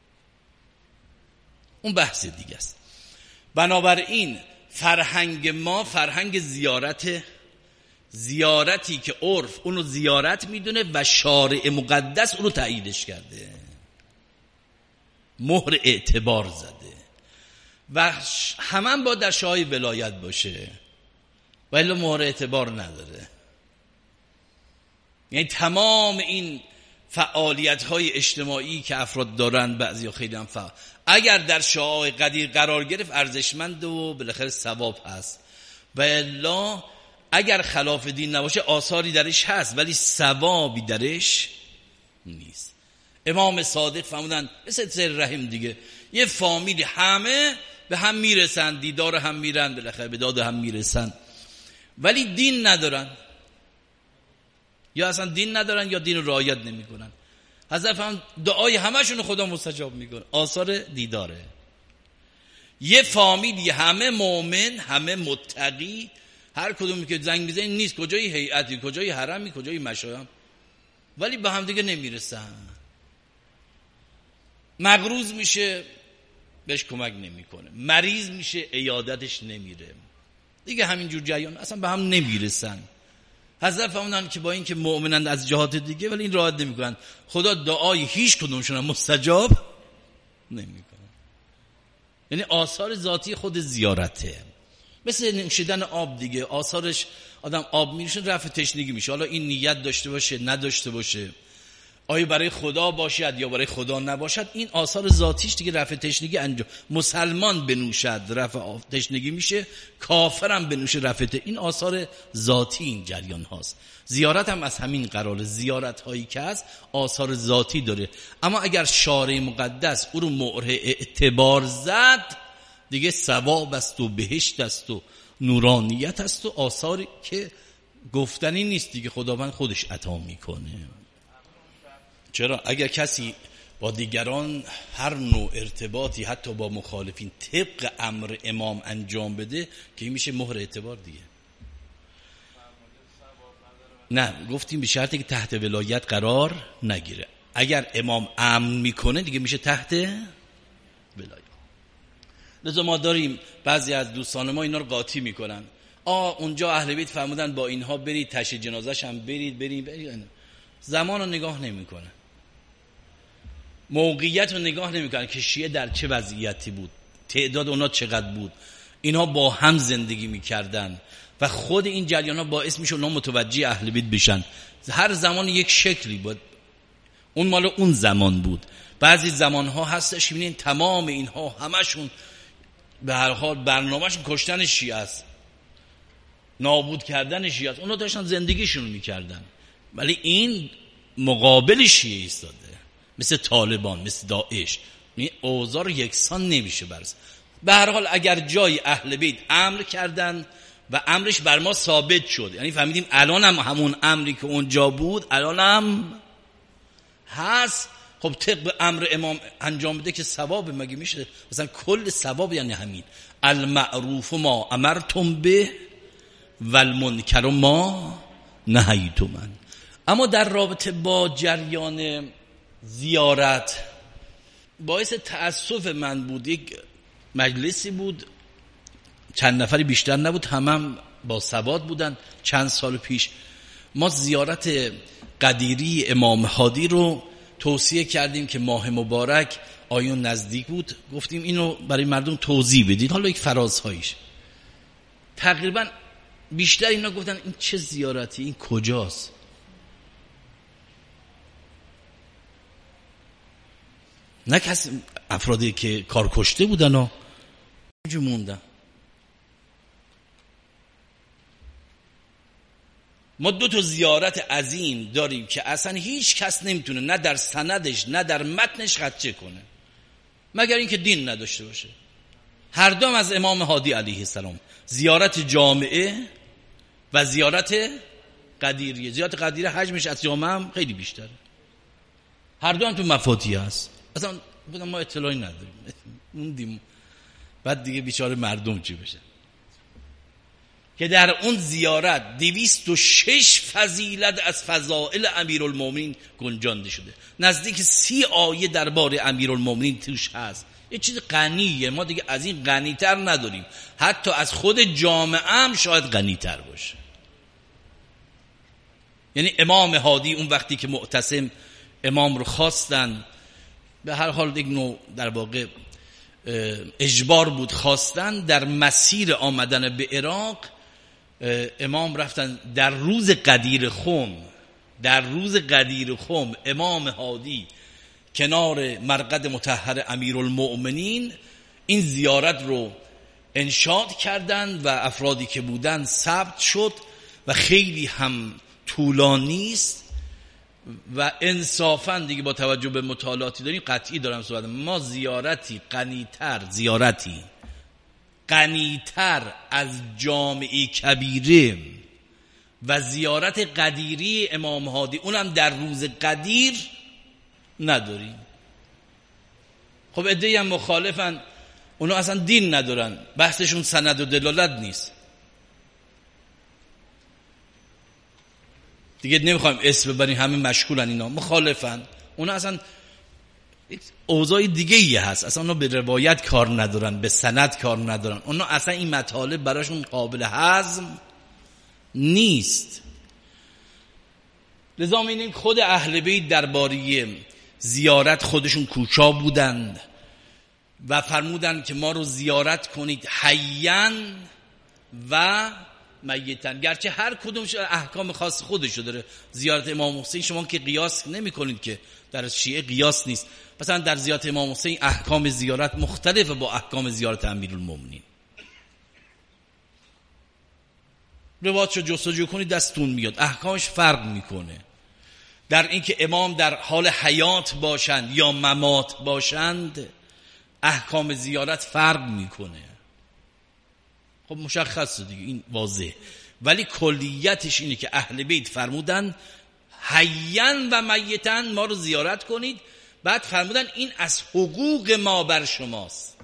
اون بحث دیگه است. بنابراین فرهنگ ما فرهنگ زیارت، زیارتی که عرف اونو زیارت میدونه و شارع مقدس اونو تاییدش کرده، مهر اعتبار زده و همه با در شای ولایت باشه، ولی مهر اعتبار نداره. یعنی تمام این فعالیت های اجتماعی که افراد دارن، بعضی خیلی هم فعال، اگر در شعاع قدیر قرار گرفت ارزشمند و بالاخره ثواب هست، و الا اگر خلاف دین نباشه آثاری درش هست ولی ثوابی درش نیست. امام صادق فرمودن مثل سر رحم دیگه، یه فامیلی همه به هم میرسن، دیدار هم میرن، بالاخره به داد هم میرسن، ولی دین ندارن، یا اصلا دین ندارن یا دین رو رعایت نمیکنن. حضرت فرمود دعای همشون خدا مستجاب میکنه، آثار دیداره. یه فامیلی همه مؤمن، همه متقی، هر کدومی که زنگ میزنی نیست کجای هیئتی، کجای حرمی، کجای مشایخ، ولی به هم دیگه نمیرسن. مغروض میشه بهش کمک نمیکنه، مریض میشه عیادتش نمیره، دیگه همینجور جریان اصلا به هم نمیرسن. حضرت فرمودن که با این که مؤمنند از جهات دیگه ولی این راحت نمیکنن، خدا دعای هیچ کدومشون مستجاب نمیکنه. یعنی آثار ذاتی خود زیارته، مثل نوشیدن آب دیگه، آثارش آدم آب میشه رفع تشنگی میشه. حالا این نیت داشته باشه نداشته باشه، آیا برای خدا باشد یا برای خدا نباشد، این آثار ذاتیش دیگه رفع تشنگی انجام. مسلمان بنوشد رفع تشنگی میشه، کافرم بنوشه رفع تشنگی، این آثار ذاتی این جریان هاست. زیارت هم از همین قراره، زیارت هایی که هست آثار ذاتی داره. اما اگر شارع مقدس او رو مهر اعتبار زد دیگه ثواب است و بهشت است و نورانیت است و آثاری که گفتنی نیست دیگه، خداوند خودش عطا میکنه. چرا؟ اگر کسی با دیگران هر نوع ارتباطی حتی با مخالفین طبق امر امام انجام بده که این میشه مهر اعتبار دیگه. نه گفتیم به شرطی که تحت ولایت قرار نگیره. اگر امام امن میکنه دیگه میشه تحت ولایت. لذا ما داریم بعضی از دوستان ما اینا رو قاطی میکنن، آ اونجا اهل بیت فرمودن با اینها برید تشییع جنازش هم برید برید, برید. زمان رو نگاه نمیکنه، موقعیت رو نگاه نمیکنه که شیعه در چه وضعیتی بود، تعداد اونا چقدر بود، اینها با هم زندگی میکردن و خود این جریان ها باعث میشه اونا متوجه اهل بیت بشن. هر زمان یک شکلی بود، اون مال اون زمان بود. بعضی زمان ها هستش میبینین تمام اینها همشون به هر حال برنامهشون کشتن شیعه است، نابود کردن شیعه است، اونا داشتن زندگیشون رو میکردن، ولی این مقابل شیعه ایستاده، مثل طالبان، مثل داعش. این اوضاع رو یکسان نمیشه برس. به هر حال اگر جای اهل بیت امر کردن و امرش بر ما ثابت شد، یعنی فهمیدیم الان هم همون امری که اونجا بود الان هم هست، خب طبق امر امام انجام بده که ثواب. مگه میشه مثلا کل ثواب یعنی همین المعروف ما امرتم به و المنکر ما نهیتم. اما در رابطه با جریان زیارت باعث تأسف من بود، یک مجلسی بود چند نفری بیشتر نبود، همه هم با سواد بودن. چند سال پیش ما زیارت قدیری امام هادی رو توصیه کردیم که ماه مبارک آیون نزدیک بود، گفتیم اینو برای مردم توضیح بدید، حالا یک فرازهایش. تقریبا بیشتر اینا گفتن این چه زیارتی، این کجاست؟ نه کسی، افرادی که کار کشته بودن و اینجا موندن. ما دو تا زیارت عظیم داریم که اصلا هیچ کس نمیتونه نه در سندش نه در متنش خدشه کنه مگر اینکه دین نداشته باشه. هر دوم از امام هادی علیه السلام، زیارت جامعه و زیارت قدیریه. زیارت قدیریه حجمش از جامعه هم خیلی بیشتره، هر دو هم تو مفاتیح هست. اصلا بودم ما اطلاعی نداریم، موندیم بعد دیگه بیچاره مردم چی بشه. که در اون زیارت دویست و شش فضیلت از فضائل امیرالمومنین گنجانده شده، نزدیک سی آیه درباره امیرالمومنین توش هست. یه چیز غنیه، ما دیگه از این غنی‌تر نداریم، حتی از خود جامعه هم شاید غنی‌تر باشه. یعنی امام هادی اون وقتی که معتصم امام رو خواستن، به هر حال یک نوع در واقع اجبار بود، خواستن در مسیر آمدن به عراق امام رفتن در روز قدیر خم، در روز قدیر خم امام هادی کنار مرقد مطهر امیرالمؤمنین این زیارت رو انشاد کردند و افرادی که بودن ثبت شد و خیلی هم طولانی است و انصافاً دیگه با توجه به مطالعاتی داریم قطعی دارم صحبت، ما زیارتی غنی‌تر زیارتی غنی‌تر از جامعه کبیره و زیارت قدیری امام هادی اونم در روز قدیر نداریم. خب عده‌ای هم مخالفن، اونا اصلا دین ندارن، بحثشون سند و دلالت نیست. دیگه نمیخوایم اسم ببریم، همه مشغولن، اینا مخالفن، اونا اصلا اوضاع دیگه ای هست، اصلا اونا به روایت کار ندارن، به سند کار ندارن، اونا اصلا این مطالب براشون قابل هضم نیست. لذا می‌بینیم خود اهل بیت درباره زیارت خودشون کوشا بودند و فرمودند که ما رو زیارت کنید حیاً و میتن، گرچه هر کدومش احکام خاص خودشو داره. زیارت امام حسین شما که قیاس نمی کنید، که در شیعه قیاس نیست، مثلا در زیارت امام حسین احکام زیارت مختلفه با احکام زیارت امیرالمومنین. روایتشو جستجو کنید دستتون میاد، احکامش فرق میکنه. در اینکه امام در حال حیات باشند یا ممات باشند احکام زیارت فرق میکنه. خب مشخصه دیگه، این واضح. ولی کلیتش اینه که اهل بیت فرمودن حیاً و میتاً ما رو زیارت کنید، بعد فرمودن این از حقوق ما بر شماست.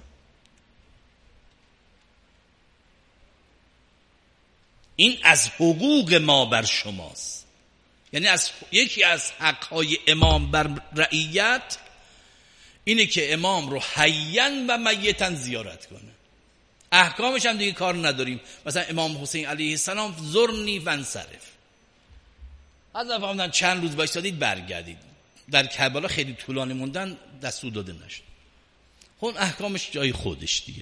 این از حقوق ما بر شماست، یعنی از یکی از حقهای امام بر رعیت اینه که امام رو حیاً و میتاً زیارت کنه. احکامش هم دیگه کار نداریم. مثلا امام حسین علیه السلام زرنی فانصرف، از فرمودن چند روز بایستادید برگردید. در کربلا خیلی طولانی موندن، دستور داده نشد. خب احکامش جای خودش دیگه.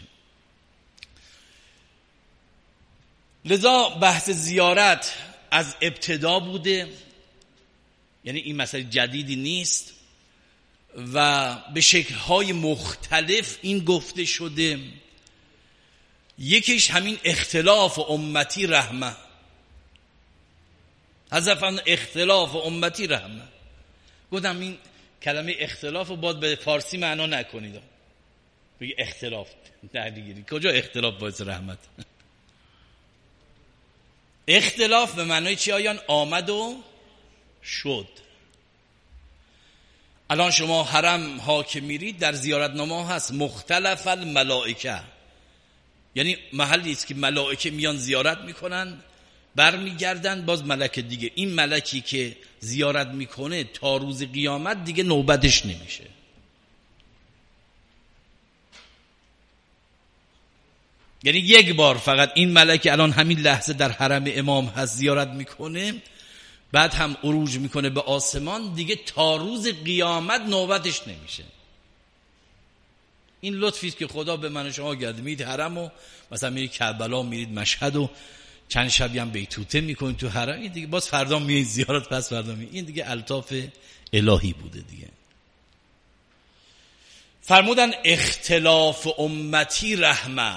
لذا بحث زیارت از ابتدا بوده، یعنی این مسئله جدیدی نیست و به شکل‌های مختلف این گفته شده. یکیش همین اختلاف امتی رحمه. حضرت فرمودن اختلاف امتی رحمه. گفتم این کلمه اختلاف رو باید به فارسی معنا نکنید، بگه اختلاف درگیری. کجا اختلاف باعث رحمت؟ اختلاف به معنای چی آیان؟ آمد و شد. الان شما حرم ها که میرید در زیارتنامه هست مختلف الملائکه، یعنی محلی است که ملائکه میان زیارت میکنن برمیگردن باز ملک دیگه. این ملکی که زیارت میکنه تا روز قیامت دیگه نوبتش نمیشه. یعنی یک بار فقط این ملک الان همین لحظه در حرم امام هست زیارت میکنه، بعد هم عروج میکنه به آسمان، دیگه تا روز قیامت نوبتش نمیشه. این لطفی است که خدا به من و شما کرده. میرید حرم و مثلا میرید کربلا، میرید مشهد و چند شبی هم بیتوته میکنید تو حرم، این دیگه باز فردا میید زیارت، پس فردا میید. این دیگه الطاف الهی بوده دیگه. فرمودن اختلاف امتی رحمه.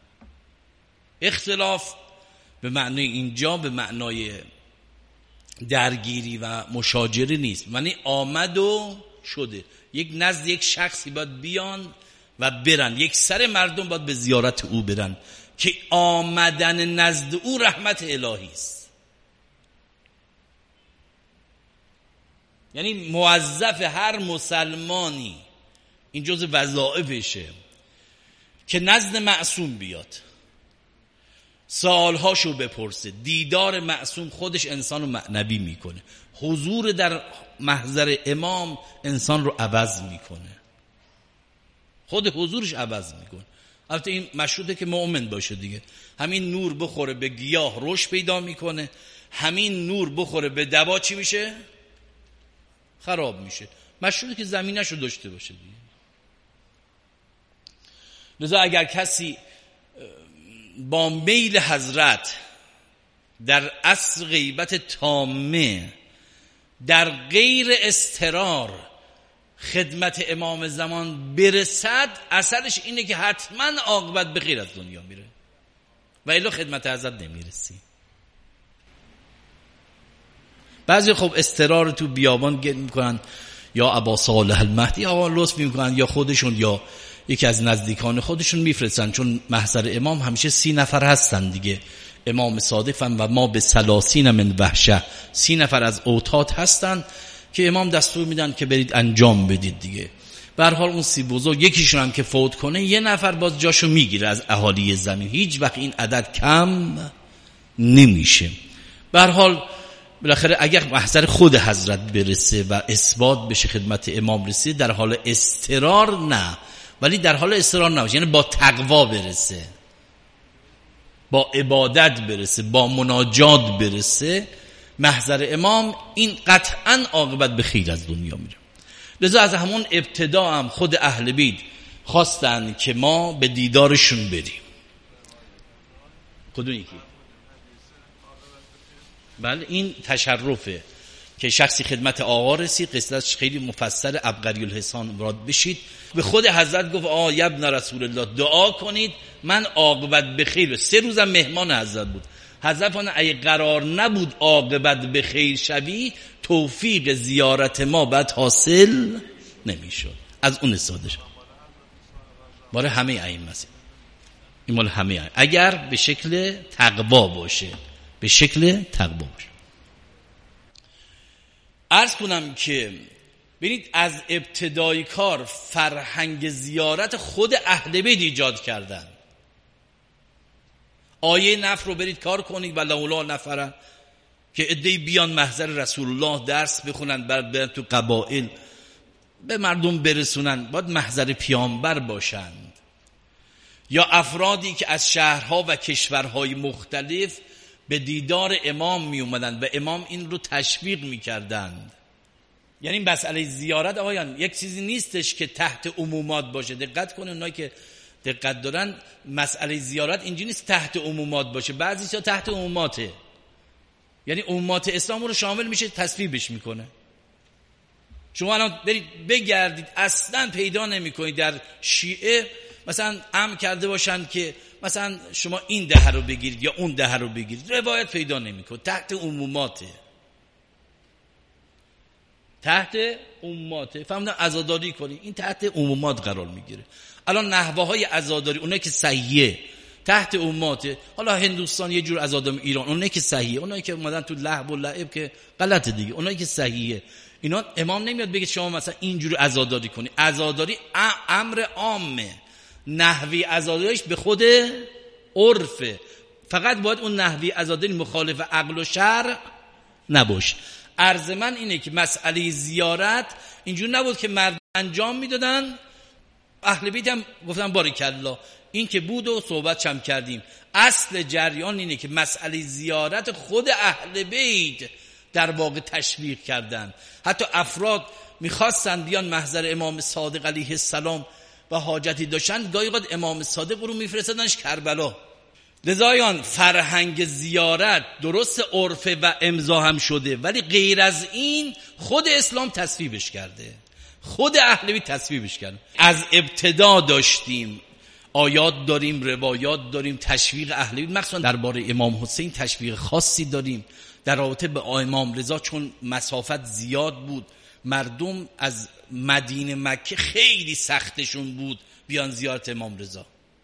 اختلاف به معنای اینجا به معنای درگیری و مشاجره نیست، معنی آمد و شده. یک نزد یک شخصی باید بیان و برن، یک سر مردم باید به زیارت او برن که آمدن نزد او رحمت الهی است. یعنی موظف هر مسلمانی، این جزء وظایفشه، که نزد معصوم بیاد، سوالهاشو بپرسه. دیدار معصوم خودش انسان رو معنوی میکنه. حضور در محضر امام انسان رو عوض میکنه، خود حضورش عوض میکنه. البته این مشروطه که مؤمن باشه دیگه. همین نور بخوره به گیاه رشد پیدا میکنه، همین نور بخوره به دوا چی میشه؟ خراب میشه. مشروطه که زمینش رو داشته باشه دیگه. لذا اگر کسی با میل حضرت در عصر غیبت تامه در غیر اضطرار خدمت امام زمان برسد، اثرش اینه که حتما عاقبت به خیر از دنیا میره، و الا خدمت حضرت نمیرسی. بعضی خب اضطرار تو بیابان گل میکنن، یا ابا صالح المهدی یا لطف میکنن، یا خودشون یا یکی از نزدیکان خودشون میفرستن، چون محضر امام همیشه سی نفر هستن دیگه. امام صادق و ما به سلاسین من وحشه، سی نفر از اوتاد هستن که امام دستور میدن که برید انجام بدید دیگه. به هر حال اون سی بزرگ یکیشون هم که فوت کنه یه نفر باز جاشو میگیره از اهالی زمین، هیچ وقت این عدد کم نمیشه. به هر حال بالاخره اگر محضر خود حضرت برسه و اثبات بشه خدمت امام رسید، در حال اضطرار نه، ولی در حال اضطرار نباشه، یعنی با تقوا برسه، با عبادت برسه، با مناجات برسه محضر امام، این قطعا عاقبت به خیر از دنیا میره. لذا از همون ابتدا هم خود اهل بیت خواستن که ما به دیدارشون بریم. کدوم یکی؟ بله این تشرفه که شخصی خدمت آقا رسید، قصهش خیلی مفصل، عبقری الحسان مراد بشید، به خود حضرت گفت آ ابن رسول الله دعا کنید من عاقبت به خیر. سه روزم مهمان حضرت بود. حضرت فرمود اگه قرار نبود عاقبت به خیر شوی، توفیق زیارت ما بعد حاصل نمیشد. از اون استفاده شد. برای همه ائمه است. این مال همه ائمه، اگر به شکل تقوا باشه، به شکل تقوا باشه. عرض کنم که ببینید از ابتدای کار فرهنگ زیارت خود اهل بیت ایجاد کردن. آیه نفر رو برید کار کنید و لولا نفره که عده‌ای بیان محضر رسول الله درس بخونن، برن تو قبایل به مردم برسونن، باید محضر پیامبر باشند. یا افرادی که از شهرها و کشورهای مختلف به دیدار امام می اومدن و امام این رو تشویق می کردند. یعنی مسئله زیارت آقایان یک چیزی نیستش که تحت عمومات باشه. دقت کنید، اونایی که دقت دارن مسئله زیارت اینجوری نیست تحت عمومات باشه، بعضی جا تحت عموماته، یعنی عمومات اسلام رو شامل میشه، تصویبش میکنه. شما الان برید بگردید اصلا پیدا نمیکنید در شیعه مثلا امر کرده باشن که مثلا شما این دهه رو بگیرید یا اون دهه رو بگیرید، روایت پیدا نمیکنید، تحت عموماته. تحت عموماته. فهمیدن عزاداری کنی، این تحت عمومات قرار میگیره. الان نحوه های عزاداری اونایی که صحیحه تحت عموماته. حالا هندوستان یه جور عزاداری، ایران اونایی که صحیحه، اونایی که اومدن تو لهو و لعب که غلطه دیگه، اونایی که صحیحه اینا امام نمیاد بگه شما مثلا اینجوری عزاداری کنی. عزاداری امر عامه، نحوی عزاداریش به خود عرفه، فقط باید اون نحوی عزاداری مخالف عقل و شرع نباشه. عرض من اینه که مسئله زیارت اینجور نبود که مرد انجام میدادن، اهل بیت هم گفتن بارکالله، این که بود و صحبت هم کردیم. اصل جریان اینه که مسئله زیارت خود اهل بیت در واقع تشویق کردن. حتی افراد میخواستن بیان محضر امام صادق علیه السلام و حاجتی داشتن، گاهی اوقات امام صادق رو میفرستادنش کربلا. لذایان فرهنگ زیارت درست عرفه و امضا هم شده، ولی غیر از این خود اسلام تصویبش کرده، خود اهل بیت تصویبش کرده. از ابتدا داشتیم آیات داریم، روایات داریم، تشویق اهل بیت، مخصوصا درباره امام حسین تشویق خاصی داریم در رابطه به امام رضا، چون مسافت زیاد بود، مردم از مدینه مکه خیلی سختشون بود بیان زیارت امام رضا.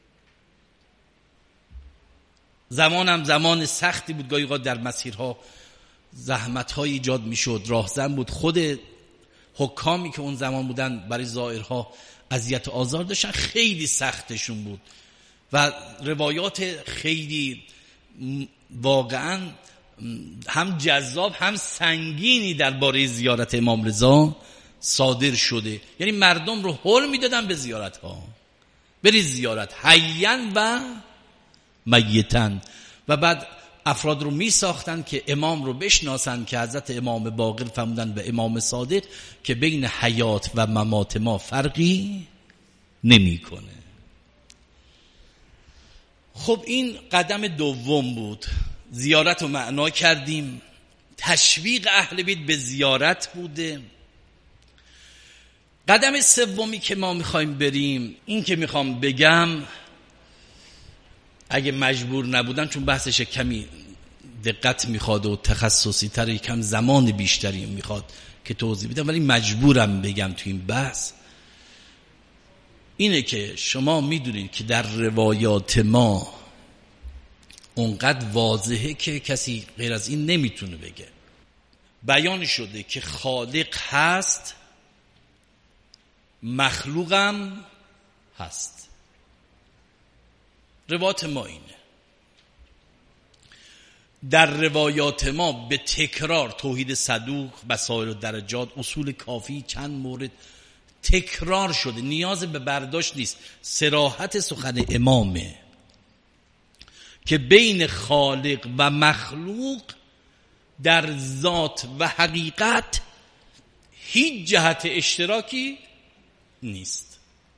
زمانم زمان سختی بود، گاهی اوقات در مسیرها زحمت‌های ایجاد می‌شد، راهزن بود. خود حکامی که اون زمان بودن برای زائرها اذیت و آزار داشتن، خیلی سختشون بود و روایات خیلی واقعاً هم جذاب هم سنگینی درباره زیارت امام رضا صادر شده. یعنی مردم رو هول میدادن به زیارت ها، برید زیارت حیاً و میتن، و بعد افراد رو می ساختن که امام رو بشناسن که حضرت امام باقر فرمودن به امام صادق که بین حیات و ممات ما فرقی نمی کنه. خب این قدم دوم بود، زیارت رو معنا کردیم، تشویق اهل بیت به زیارت بوده. قدم سومی که ما میخوایم بریم، این که میخوام بگم اگه مجبور نبودن، چون بحثش کمی دقت میخواد و تخصصی تر، یکم زمان بیشتری میخواد که توضیح بدم، ولی مجبورم بگم تو این بحث، اینه که شما میدونید که در روایات ما اونقدر واضحه که کسی غیر از این نمیتونه بگه. بیان شده که خالق هست، مخلوقم هست. روایات ما اینه. در روایات ما به تکرار توحید صدوق، بصائر و درجات، اصول کافی، چند مورد تکرار شده، نیاز به برداشت نیست، صراحت سخن امامه که بین خالق و مخلوق در ذات و حقیقت هیچ جهت اشتراکی نیست.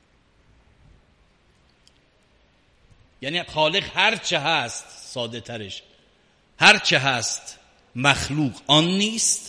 یعنی خالق هر چه هست، ساده ترش هر چه هست مخلوق آن نیست،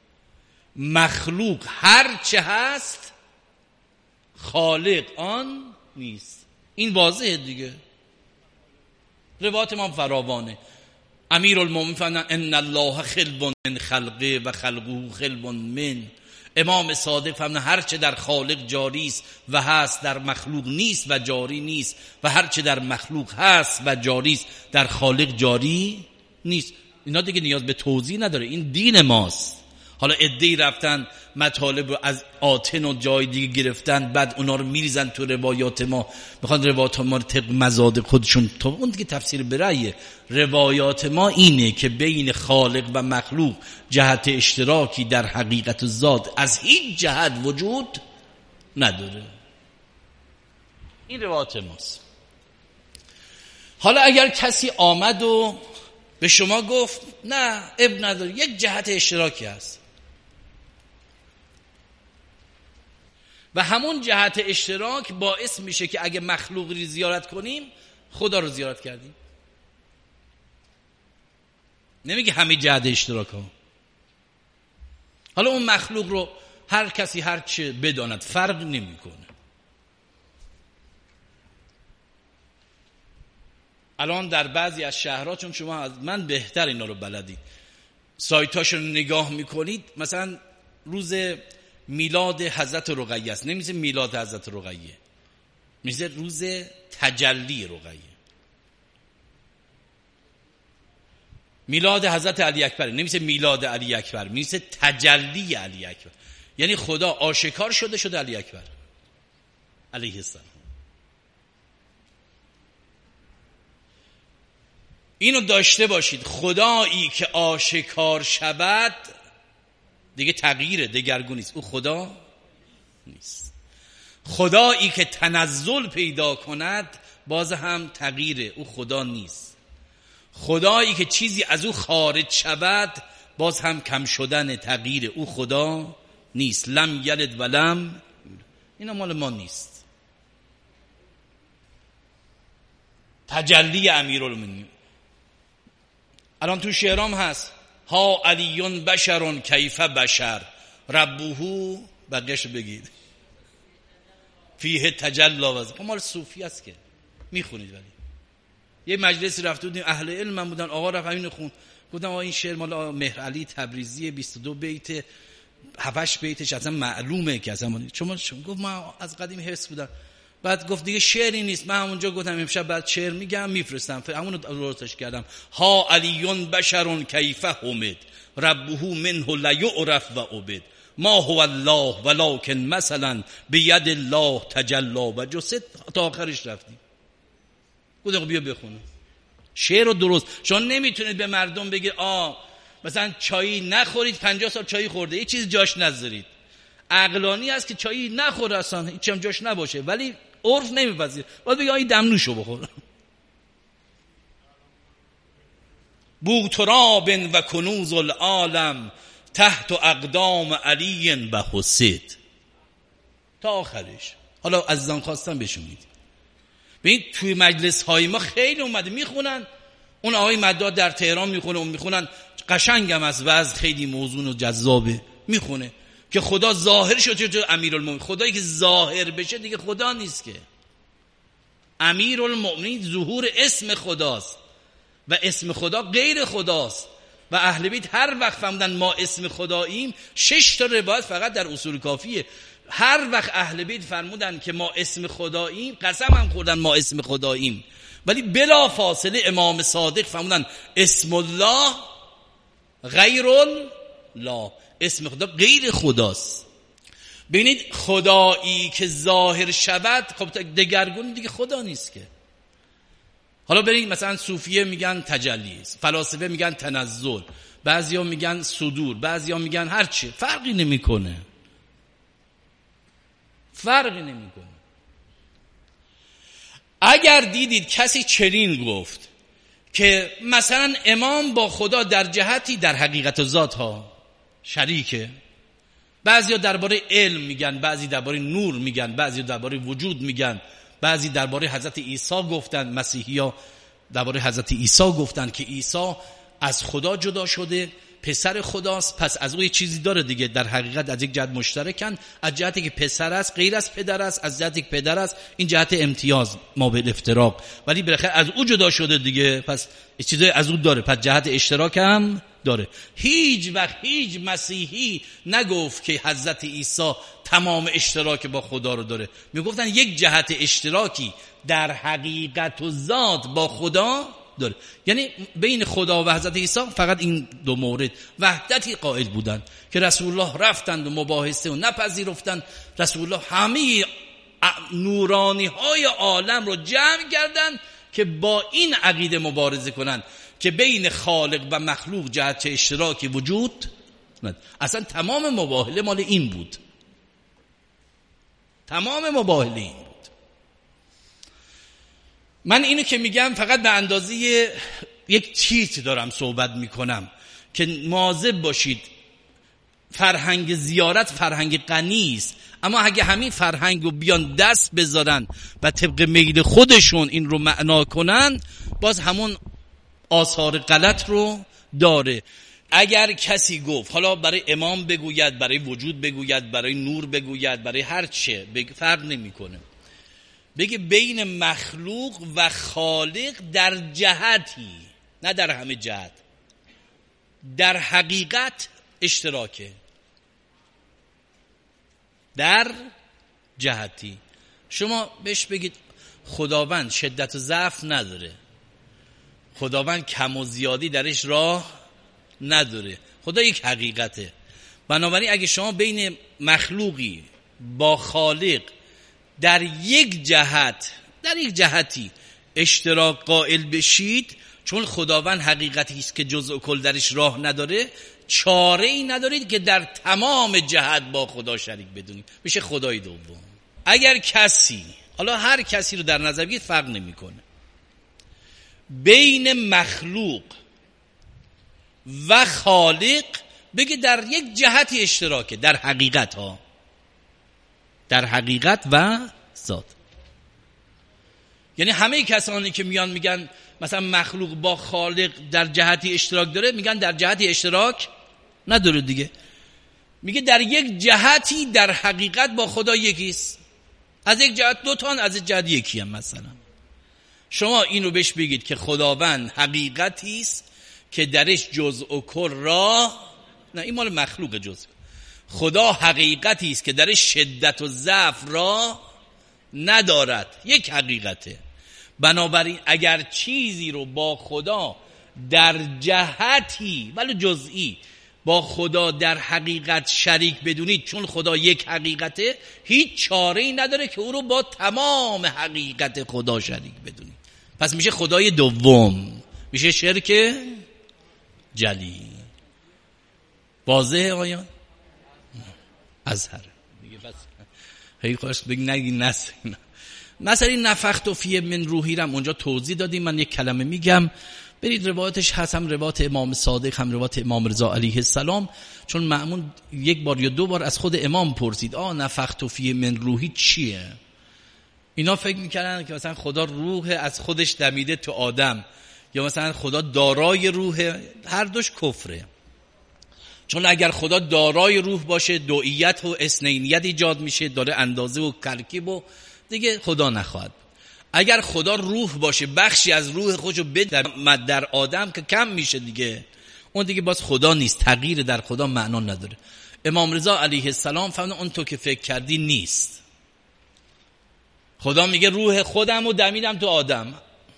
مخلوق هر چه هست خالق آن نیست. این واضحه دیگه، روایات ما فراوانه. امیرالمومنین فرمودن ان الله خلق من خلقه و خلقه خلق من. امام صادق فرمودن هر چه در خالق جاری است و هست در مخلوق نیست و جاری نیست، و هر چه در مخلوق هست و جاری است در خالق جاری نیست. اینا دیگه نیاز به توضیح نداره، این دین ماست. حالا عده‌ای رفتن مطالب رو از آتن و جای دیگه گرفتن، بعد اونا رو میریزن تو روایات ما، میخوان روایات ما رو طبق مزاد خودشون، تو اون دیگه تفسیر برایه. روایات ما اینه که بین خالق و مخلوق جهت اشتراکی در حقیقت و ذات از هیچ جهت وجود نداره. این روایات ماست. حالا اگر کسی آمد و به شما گفت نه اب نداره، یک جهت اشتراکی هست، و همون جهت اشتراک باعث میشه که اگه مخلوقی زیارت کنیم خدا رو زیارت کردیم. نمیگه همه جهت اشتراک ها. حالا اون مخلوق رو هر کسی هر چه بداند فرق نمیکنه. الان در بعضی از شهرها، چون شما از من بهتر اینا رو بلدید، سایتاشو نگاه میکنید، مثلا روز میلاد حضرت رقیه است، نمیشه میلاد حضرت رقیه، میشه روز تجلی رقیه. میلاد حضرت علی اکبر نمیشه میلاد علی اکبر، میشه تجلی علی اکبر. یعنی خدا آشکار شده شده علی اکبر علیه السلام. اینو داشته باشید، خدایی که آشکار شود دیگه تغییره، دگرگونی است، او خدا نیست. خدایی که تنزل پیدا کند باز هم تغییره، او خدا نیست. خدایی که چیزی از او خارج شود باز هم کم شدن، تغییره، او خدا نیست. لم یلد ولم، اینا مال ما نیست. تجلی امیرالمومنین الان تو شعرام هست، ها علیون بشرون کیف بشر ربوهو، بقیش بگید فیه تجلا وز. مال صوفی است که میخونید. ولی یه مجلسی رفته بودیم، اهل علم هم بودن، آقا رفت همین خون، گفتم آقا این شعر مال مهر علی تبریزی، بیست و دو بیت، هفت بیتش اصلا معلومه که اصلا شما شما گفت من از قدیم حفظ بودم. بعد گفت دیگه شعری نیست. من همونجا گفتم امشب بعد شعر میگم میفرستم، همون رو درستش کردم. ها علیون بشرون کیف حمد ربه منه لیعرف و عبد ما هو الله ولکن مثلا بید الله تجلا و جسد تا آخرش رفتیم. گفتم بیا بخونم شعر رو درست. شما نمیتونید به مردم بگید آ مثلا چایی نخورید، پنجاه سال چایی خورده یه چیز جاش نذارید. عقلانی است که چایی نخوره اصلا هیچ هم جاش نباشه، ولی عرف نمیپذیره، باید بگه این دمنوشو بخور. بوتراب و کنوز العالم تحت اقدام علی بخسد تا آخرش. حالا عزیزان خواستم بشونید. ببین توی مجلس های ما خیلی اومده میخونن، اون آقای مداد در تهران میخونه، اون میخونن قشنگم از وضع خیلی موزون و جذابه میخونه که خدا ظاهر شد چه امیرالمومنین. خدایی که ظاهر بشه دیگه خدا نیست که. امیرالمومنین ظهور اسم خداست و اسم خدا غیر خداست. و اهل بیت هر وقت فهمیدن ما اسم خداییم، شش تا روایت فقط در اصول کافیه، هر وقت اهل بیت فرمودن که ما اسم خداییم، قسم هم خوردن ما اسم خداییم، ولی بلا فاصله امام صادق فرمودن اسم الله غیر الله، اسم خدا غیر خداست. ببینید خدایی که ظاهر شود خب دگرگون دیگه خدا نیست که. حالا برید مثلا صوفیه میگن تجلی است، فلاسفه میگن تنزل، بعضیا میگن صدور، بعضیا میگن هر چی، فرقی نمیکنه، فرقی نمیکنه. اگر دیدید کسی چنین گفت که مثلا امام با خدا در جهتی در حقیقت ذات ها شریکه، بعضیا درباره علم میگن، بعضی درباره نور میگن، بعضی درباره وجود میگن، بعضی درباره حضرت عیسی گفتن، مسیحی‌ها درباره حضرت عیسی گفتن که عیسی از خدا جدا شده، پسر خداست، پس از او یه چیزی داره دیگه، در حقیقت از یک جهت مشترکن، از جهتی که پسر است غیر از پدر است، از جهتی که پدر است این جهت امتیاز ما به افتراق، ولی بالاخره از او جدا شده دیگه، پس یه چیزی از او داره، پس جهت اشتراک هم داره. هیچ وقت هیچ مسیحی نگفت که حضرت عیسی تمام اشتراک با خدا رو داره، میگفتن یک جهت اشتراکی در حقیقت و ذات با خدا داره. یعنی بین خدا و حضرت عیسی فقط این دو مورد وحدتی قائل بودن که رسول الله رفتند و مباحثه و نپذیرفتند. رسول الله همه نورانی های عالم رو جمع کردند که با این عقیده مبارزه کنند که بین خالق و مخلوق جهت اشتراکی وجود ند. اصلا تمام مباهله مال این بود، تمام مباهله این بود. من اینو که میگم فقط به اندازه یک تیتر دارم صحبت میکنم که مواظب باشید. فرهنگ زیارت فرهنگ غنی است، اما اگه همین فرهنگ رو بیان دست بذارن و طبق میل خودشون این رو معنا کنن، باز همون آثار غلط رو داره. اگر کسی گفت حالا برای امام بگوید، برای وجود بگوید، برای نور بگوید، برای هر چه بگ... فرق نمیکنه، بگه بین مخلوق و خالق در جهتی، نه در همه جهت، در حقیقت اشتراکه. در جهتی. شما بهش بگید خداوند شدت و ضعف نداره، خداوند کم و زیادی درش راه نداره، خدا یک حقیقته. بنابراین اگه شما بین مخلوقی با خالق در یک جهت در یک جهتی اشتراک قائل بشید، چون خداوند حقیقتی است که جزء و کل درش راه نداره، چاره ای ندارید که در تمام جهت با خدا شریک بدونید، میشه خدای دوم. اگر کسی، حالا هر کسی رو در نظر بگیرید فرق نمیکنه، بین مخلوق و خالق بگه در یک جهتی اشتراکه، در حقیقت ها، در حقیقت و ذات. یعنی همه کسانی که میان میگن مثلا مخلوق با خالق در جهتی اشتراک داره، میگن در جهتی اشتراک نداره دیگه. میگه در یک جهتی در حقیقت با خدا یکیست، از یک جهت دو تا، از یک جهت یکی هم. مثلا شما اینو بهش بگید که خداوند حقیقتی است که درش جزء و کل راه نه، این مال مخلوق جزء. خدا حقیقتی است که درش شدت و ضعف راه ندارد، یک حقیقته. بنابراین اگر چیزی رو با خدا در جهتی ولی جزئی با خدا در حقیقت شریک بدونید، چون خدا یک حقیقته، هیچ چاره‌ای نداره که او رو با تمام حقیقت خدا شریک بدونید. پس میشه خدای دوم، میشه شرک جلی. واضحه آیان؟ ازهر میگه بس هی خواست بگی نگی نس مثلا نفخت فیه من روحی رم اونجا توضیح دادیم. من یک کلمه میگم، برید روایتش هست، هم روایت امام صادق هم روایت امام رضا علیه السلام، چون مأمون یک بار یا دو بار از خود امام پرسید آ نفخت فیه من روحی چیه؟ اینا فکر میکردن که مثلا خدا روح از خودش دمیده تو آدم، یا مثلا خدا دارای روحه. هر دوش کفره، چون اگر خدا دارای روح باشه دوئیت و اثنینیت ایجاد میشه، داره اندازه و ترکیب و دیگه خدا نخواهد. اگر خدا روح باشه بخشی از روح خودشو بده در آدم که کم میشه دیگه، اون دیگه باز خدا نیست، تغییر در خدا معنا نداره. امام رضا علیه السلام فرمودن اون تو که فکر کردی نیست. خدا میگه روح خودم رو دمیدم تو آدم.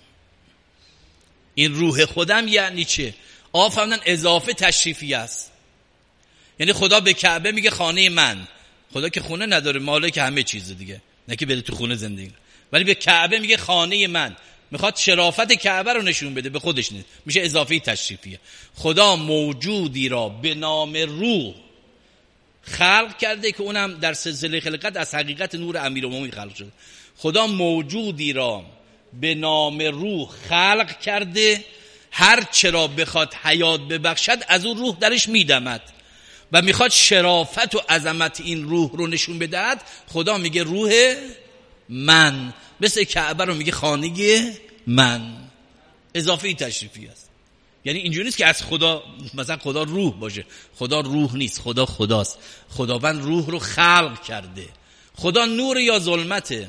این روح خودم یعنی چه؟ آ فرمودن اضافه تشریفی است. یعنی خدا به کعبه میگه خانه من. خدا که خونه نداره، مالک همه چیز دیگه، نه که بره تو خونه زندگی، ولی به کعبه میگه خانه من. میخواد شرافت کعبه رو نشون بده، به خودش نیست، میشه اضافه تشریفیه. خدا موجودی را به نام روح خلق کرده که اونم در سلسله خلقت از حقیقت نور امیرالمومنین خلق شده. خدا موجودی را به نام روح خلق کرده، هر چرا بخواد حیات ببخشد از اون روح درش میدمد و میخواد شرافت و عظمت این روح رو نشون بدهد. خدا میگه روح من، مثل کعبه رو میگه خانه من، اضافه تشریفی است. یعنی اینجوری نیست که از خدا مثلا خدا روح باشه، خدا روح نیست، خدا خداست. خداوند روح رو خلق کرده. خدا نور یا ظلمته؟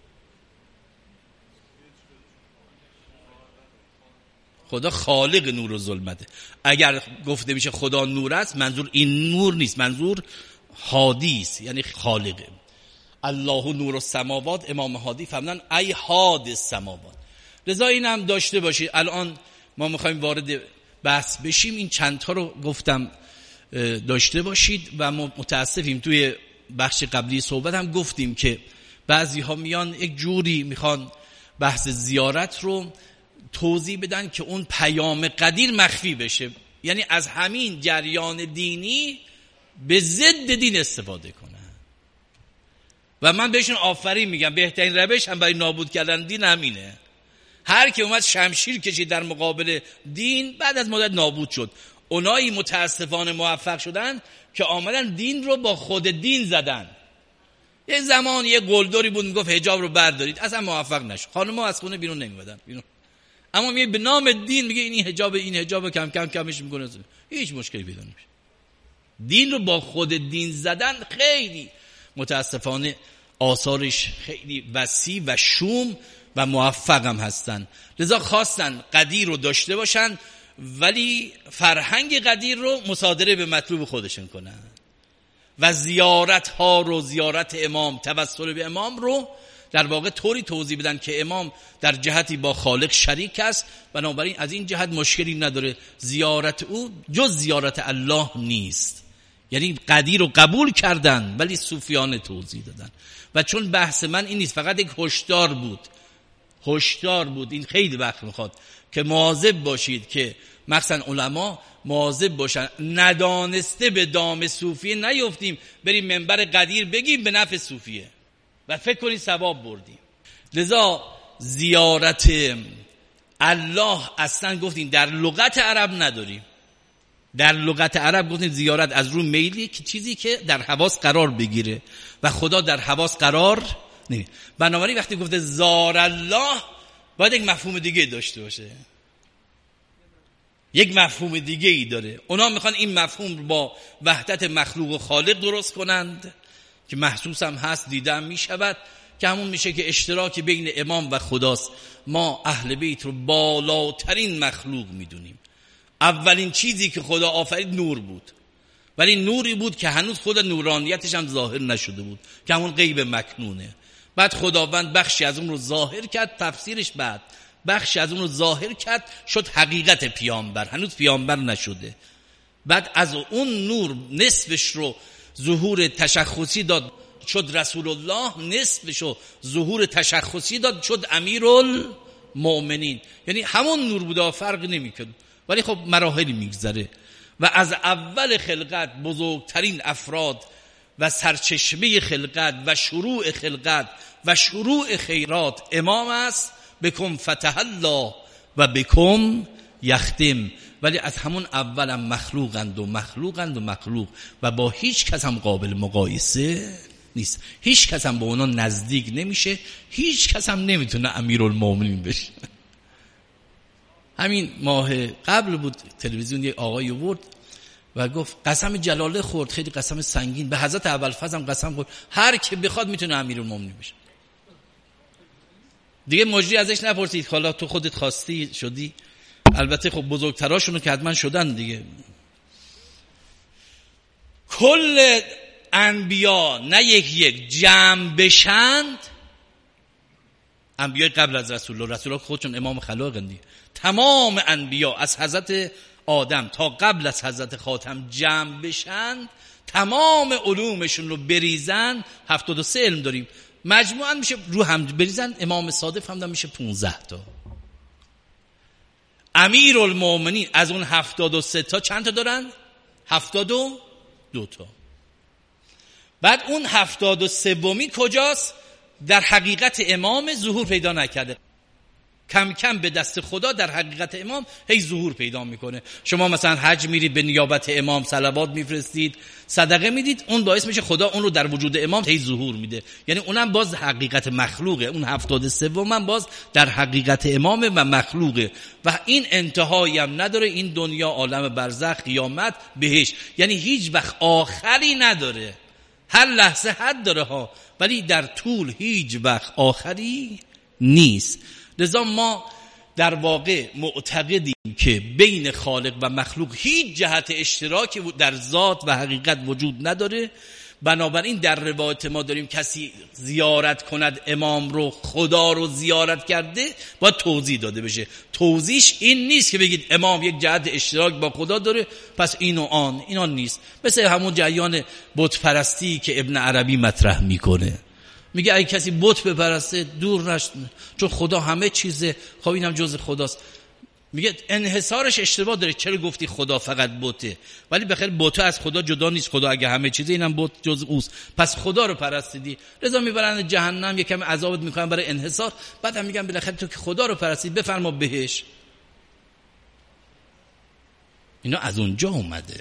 خدا خالق نور و ظلمته. اگر گفته میشه خدا نور است، منظور این نور نیست، منظور هادی است، یعنی خالقه. الله نور السماوات، امام هادی فرمودن ای هاد السماوات. لذا اینم داشته باشید. الان ما میخوایم وارد بحث بشیم، این چند تا رو گفتم داشته باشید. و ما متاسفیم توی بخش قبلی صحبت هم گفتیم که بعضی ها میان یک جوری میخوان بحث زیارت رو توضیح بدن که اون پیام قدیر مخفی بشه، یعنی از همین جریان دینی به ضد دین استفاده کنن. و من بهشون آفرین میگم، بهترین روش هم برای نابود کردن دین همینه. هر کی اومد شمشیر کشید در مقابل دین، بعد از مدت نابود شد. اونایی متاسفانه موفق شدن که آمدن دین رو با خود دین زدن. یه زمان یه گلدوری بود میگفت حجاب رو بردارید، اصلا موفق نشد. خانم‌ها از خونه بیرون نمیادن بیرون. اما میگه به نام دین میگه این حجاب این حجاب کم کم کمش میکنه، هیچ مشکلی پیدا نمیشه. دین رو با خود دین زدن خیلی متاسفانه آثارش خیلی وسیع و شوم و موفق هم هستن. لذا خواستن قدیر رو داشته باشن ولی فرهنگ قدیر رو مصادره به مطلوب خودشون کنن. و زیارت ها رو، زیارت امام، توسل به امام رو در واقع طوری توضیح بدن که امام در جهتی با خالق شریک است، بنابراین از این جهت مشکلی نداره، زیارت او جز زیارت الله نیست. یعنی قدیر رو قبول کردن ولی صوفیانه توضیح دادن. و چون بحث من این نیست، فقط یک هشدار بود، هشدار بود، این خیلی وقت میخواد که مواظب باشید که مثلا علما مواظب باشن ندانسته به دام صوفیه نیفتیم، بریم منبر قدیر بگیم به نفع صوفیه و فکر کنید ثواب بردیم. لذا زیارت الله اصلا گفتیم در لغت عرب نداریم. در لغت عرب گفتیم زیارت از رو میلی که چیزی که در حواس قرار بگیره و خدا در حواس قرار نمی. بنابراین وقتی گفته زار الله باید یک مفهوم دیگه داشته باشه، یک مفهوم دیگه ای داره. اونا میخوان این مفهوم رو با وحدت مخلوق و خالق درست کنند که محسوس هم هست، دیده هم میشود، که همون میشه که اشتراک بین امام و خداست. ما اهل بیت رو بالاترین مخلوق میدونیم. اولین چیزی که خدا آفرید نور بود، ولی نوری بود که هنوز خود نورانیتش هم ظاهر نشده بود که همون غیب مکنونه. بعد خداوند بخشی از اون رو ظاهر کرد، تفسیرش بعد بخشی از اون رو ظاهر کرد شد حقیقت پیامبر، هنوز پیامبر نشده. بعد از اون نور نصفش رو ظهور تشخصی داد شد رسول الله، نصفش رو ظهور تشخصی داد شد امیرالمؤمنین. یعنی همون نور بوده، فرق نمیکنه، ولی خب مراحلی میگذره. و از اول خلقت بزرگترین افراد و سرچشمه خلقت و شروع خلقت و شروع خیرات امام است. بکم فتح الله و بکم یختم. ولی از همون اولم مخلوقند و مخلوقند و مخلوق و با هیچ کس هم قابل مقایسه نیست. هیچ کس هم با اونا نزدیک نمیشه، هیچ کس هم نمیتونه امیرالمومنین بشه. همین ماه قبل بود تلویزیون یک آقای آورد و گفت قسم جلاله خورد، خیلی قسم سنگین، به حضرت ابوالفضل هم قسم خورد هر کی بخواد میتونه امیرالمومنین بشه. دیگه مجری ازش نپرسید حالا تو خودت خواستی شدی. البته خب بزرگتراشونو که حتما شدن دیگه. کل انبیا نه یک یک جمع بشند، انبیای قبل از رسول الله، رسول الله خودشون امام خلاقن دیگه، تمام انبیا از حضرت آدم تا قبل از حضرت خاتم جمع بشند، تمام علومشون رو بریزن، هفتاد و سه علم داریم، مجموعاً میشه رو هم بریزن، امام صادق هم میشه پونزده تا. امیرالمومنین از اون هفتاد و سه تا چند تا دارن؟ هفتاد و دو تا. بعد اون هفتاد و سومی کجاست؟ در حقیقت امام ظهور پیدا نکرده، کم کم به دست خدا در حقیقت امام هی ظهور پیدا میکنه. شما مثلا حج میرید به نیابت امام صلوات میفرستید، صدقه میدید، اون باعث میشه خدا اون رو در وجود امام هی ظهور میده. یعنی اونم باز حقیقت مخلوقه، اون هفتاد سوم هم باز در حقیقت امام و مخلوقه و این انتهایی هم نداره. این دنیا، عالم برزخ، قیامت، بهشت، یعنی هیچ وقت آخری نداره. هر لحظه حد داره ها، ولی در طول هیچ وقت آخری نیست. لذا ما در واقع معتقدیم که بین خالق و مخلوق هیچ جهت اشتراکی در ذات و حقیقت وجود نداره. بنابراین در روایت ما داریم کسی زیارت کند امام رو، خدا رو زیارت کرده، باید توضیح داده بشه. توضیحش این نیست که بگید امام یک جهت اشتراک با خدا داره پس این و آن، اینا نیست. مثل همون جریان بت پرستی که ابن عربی مطرح میکنه، میگه اگه کسی بت بپرسته دور نشد چون خدا همه چیزه، خب اینم جز خداست. میگه انحصارش اشتباه داره، چرا گفتی خدا فقط بته؟ ولی بخیر بت از خدا جدا نیست، خدا اگه همه چیزه اینم بت جز اوست، پس خدا رو پرستیدی. لذا میبرن جهنم، یکم عذابت میکنن برای انحصار، بعد هم میگن بالاخره تو که خدا رو پرستید بفرما بهش. اینا از اونجا اومده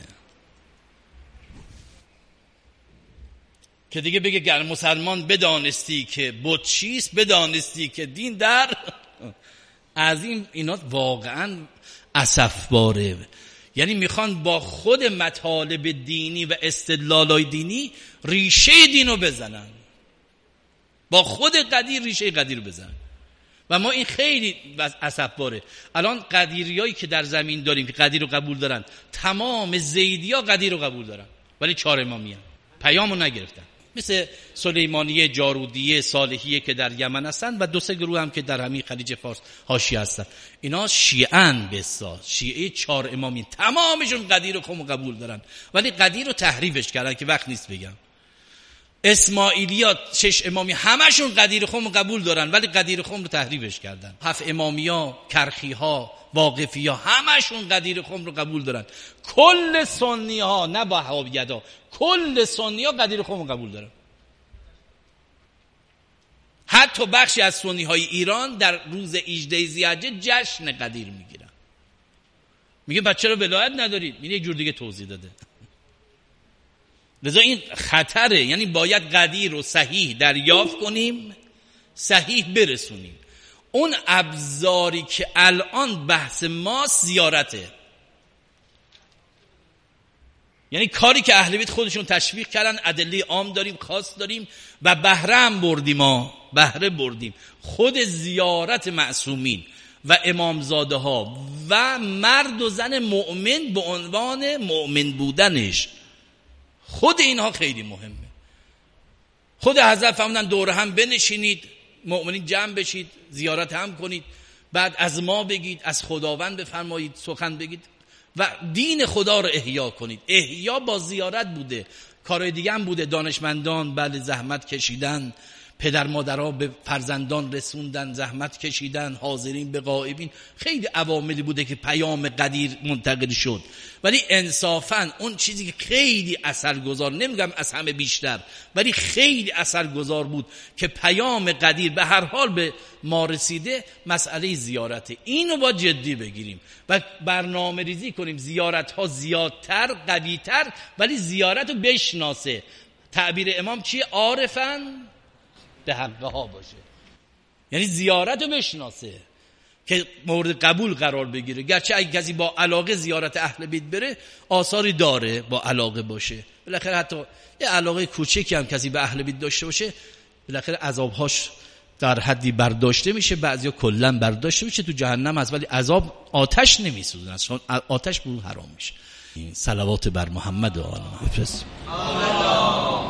که دیگه بگه گر مسلمان بدانستی که بت چیست، بدانستی که دین در از این. اینا واقعا اسفباره. یعنی میخوان با خود مطالب دینی و استدلالای دینی ریشه دینو بزنن، با خود قدیر ریشه قدیر بزنن و ما این خیلی اسفباره. الان قدیریایی که در زمین داریم که قدیر رو قبول دارن، تمام زیدیا قدیر رو قبول دارن ولی چهار امامی هم. پیامو نگرفتن. مثل سلیمانیه، جارودیه، صالحیه که در یمن هستن و دو سه گروه هم که در همین خلیج فارس حاشیه هستن. اینا شیعه‌ان به اصطلاح، شیعه چهار امامی، تمامشون قدیر خم رو قبول دارن ولی قدیر رو تحریفش کردن که وقت نیست بگم. اسماعیلیات شش امامی همشون قدیر خم رو قبول دارن ولی قدیر خم رو تحریفش کردن. هفت امامیا، کرخی‌ها، واقفی‌ها همشون قدیر خم رو قبول دارن. کل سنی‌ها، نه وهابی‌ها، کل سنی‌ها قدیر خم رو قبول دارن. حتی بخشی از سنی‌های ایران در روز هجدهم ذی‌حجه جشن قدیر میگیرن. میگه بچه چرا ولایت ندارید؟ میگه یک جور دیگه توضیح داده. لذا این خطره، یعنی باید قدیر رو صحیح دریافت کنیم، صحیح برسونیم. اون ابزاری که الان بحث ما زیارته، یعنی کاری که اهل بیت خودشون تشویق کردن، ادله عام داریم، خاص داریم و بهره هم بردیم، ما بهره بردیم. خود زیارت معصومین و امامزاده ها و مرد و زن مؤمن به عنوان مؤمن بودنش، خود اینها خیلی مهمه. خود حضرت فرمودن دور هم بنشینید، مؤمنین جمع بشید، زیارت هم کنید، بعد از ما بگید، از خداوند بفرمایید، سخن بگید و دین خدا رو احیا کنید. احیا با زیارت بوده، کارهای دیگه هم بوده. دانشمندان بله زحمت کشیدن، پدر مادرها به فرزندان رسوندن، زحمت کشیدن، حاضرین به غایبین، خیلی عواملی بوده که پیام قدیر منتقل شد. ولی انصافاً اون چیزی که خیلی اثرگذار، نمیگم از همه بیشتر، ولی خیلی اثرگذار بود که پیام قدیر به هر حال به ما رسیده، مسئله زیارته. اینو با جدی بگیریم و برنامه ریزی کنیم. زیارت ها زیادتر، قویتر، ولی زیارت رو بشناسه. تعبیر امام چیه؟ عارفن به حقه ها باشه، یعنی زیارت رو بشناسه که مورد قبول قرار بگیره. گرچه اگه کسی با علاقه زیارت اهل بیت بره آثاری داره، با علاقه باشه، بالاخره حتی یه علاقه کوچکی هم کسی به اهل بیت داشته باشه، بالاخره عذابهاش در حدی برداشته میشه، بعضیا کلا برداشته میشه، تو جهنم هست ولی عذاب آتش نمیسوزن، چون آتش به اون حرام میشه. صلوات بر محمد و آل محمد.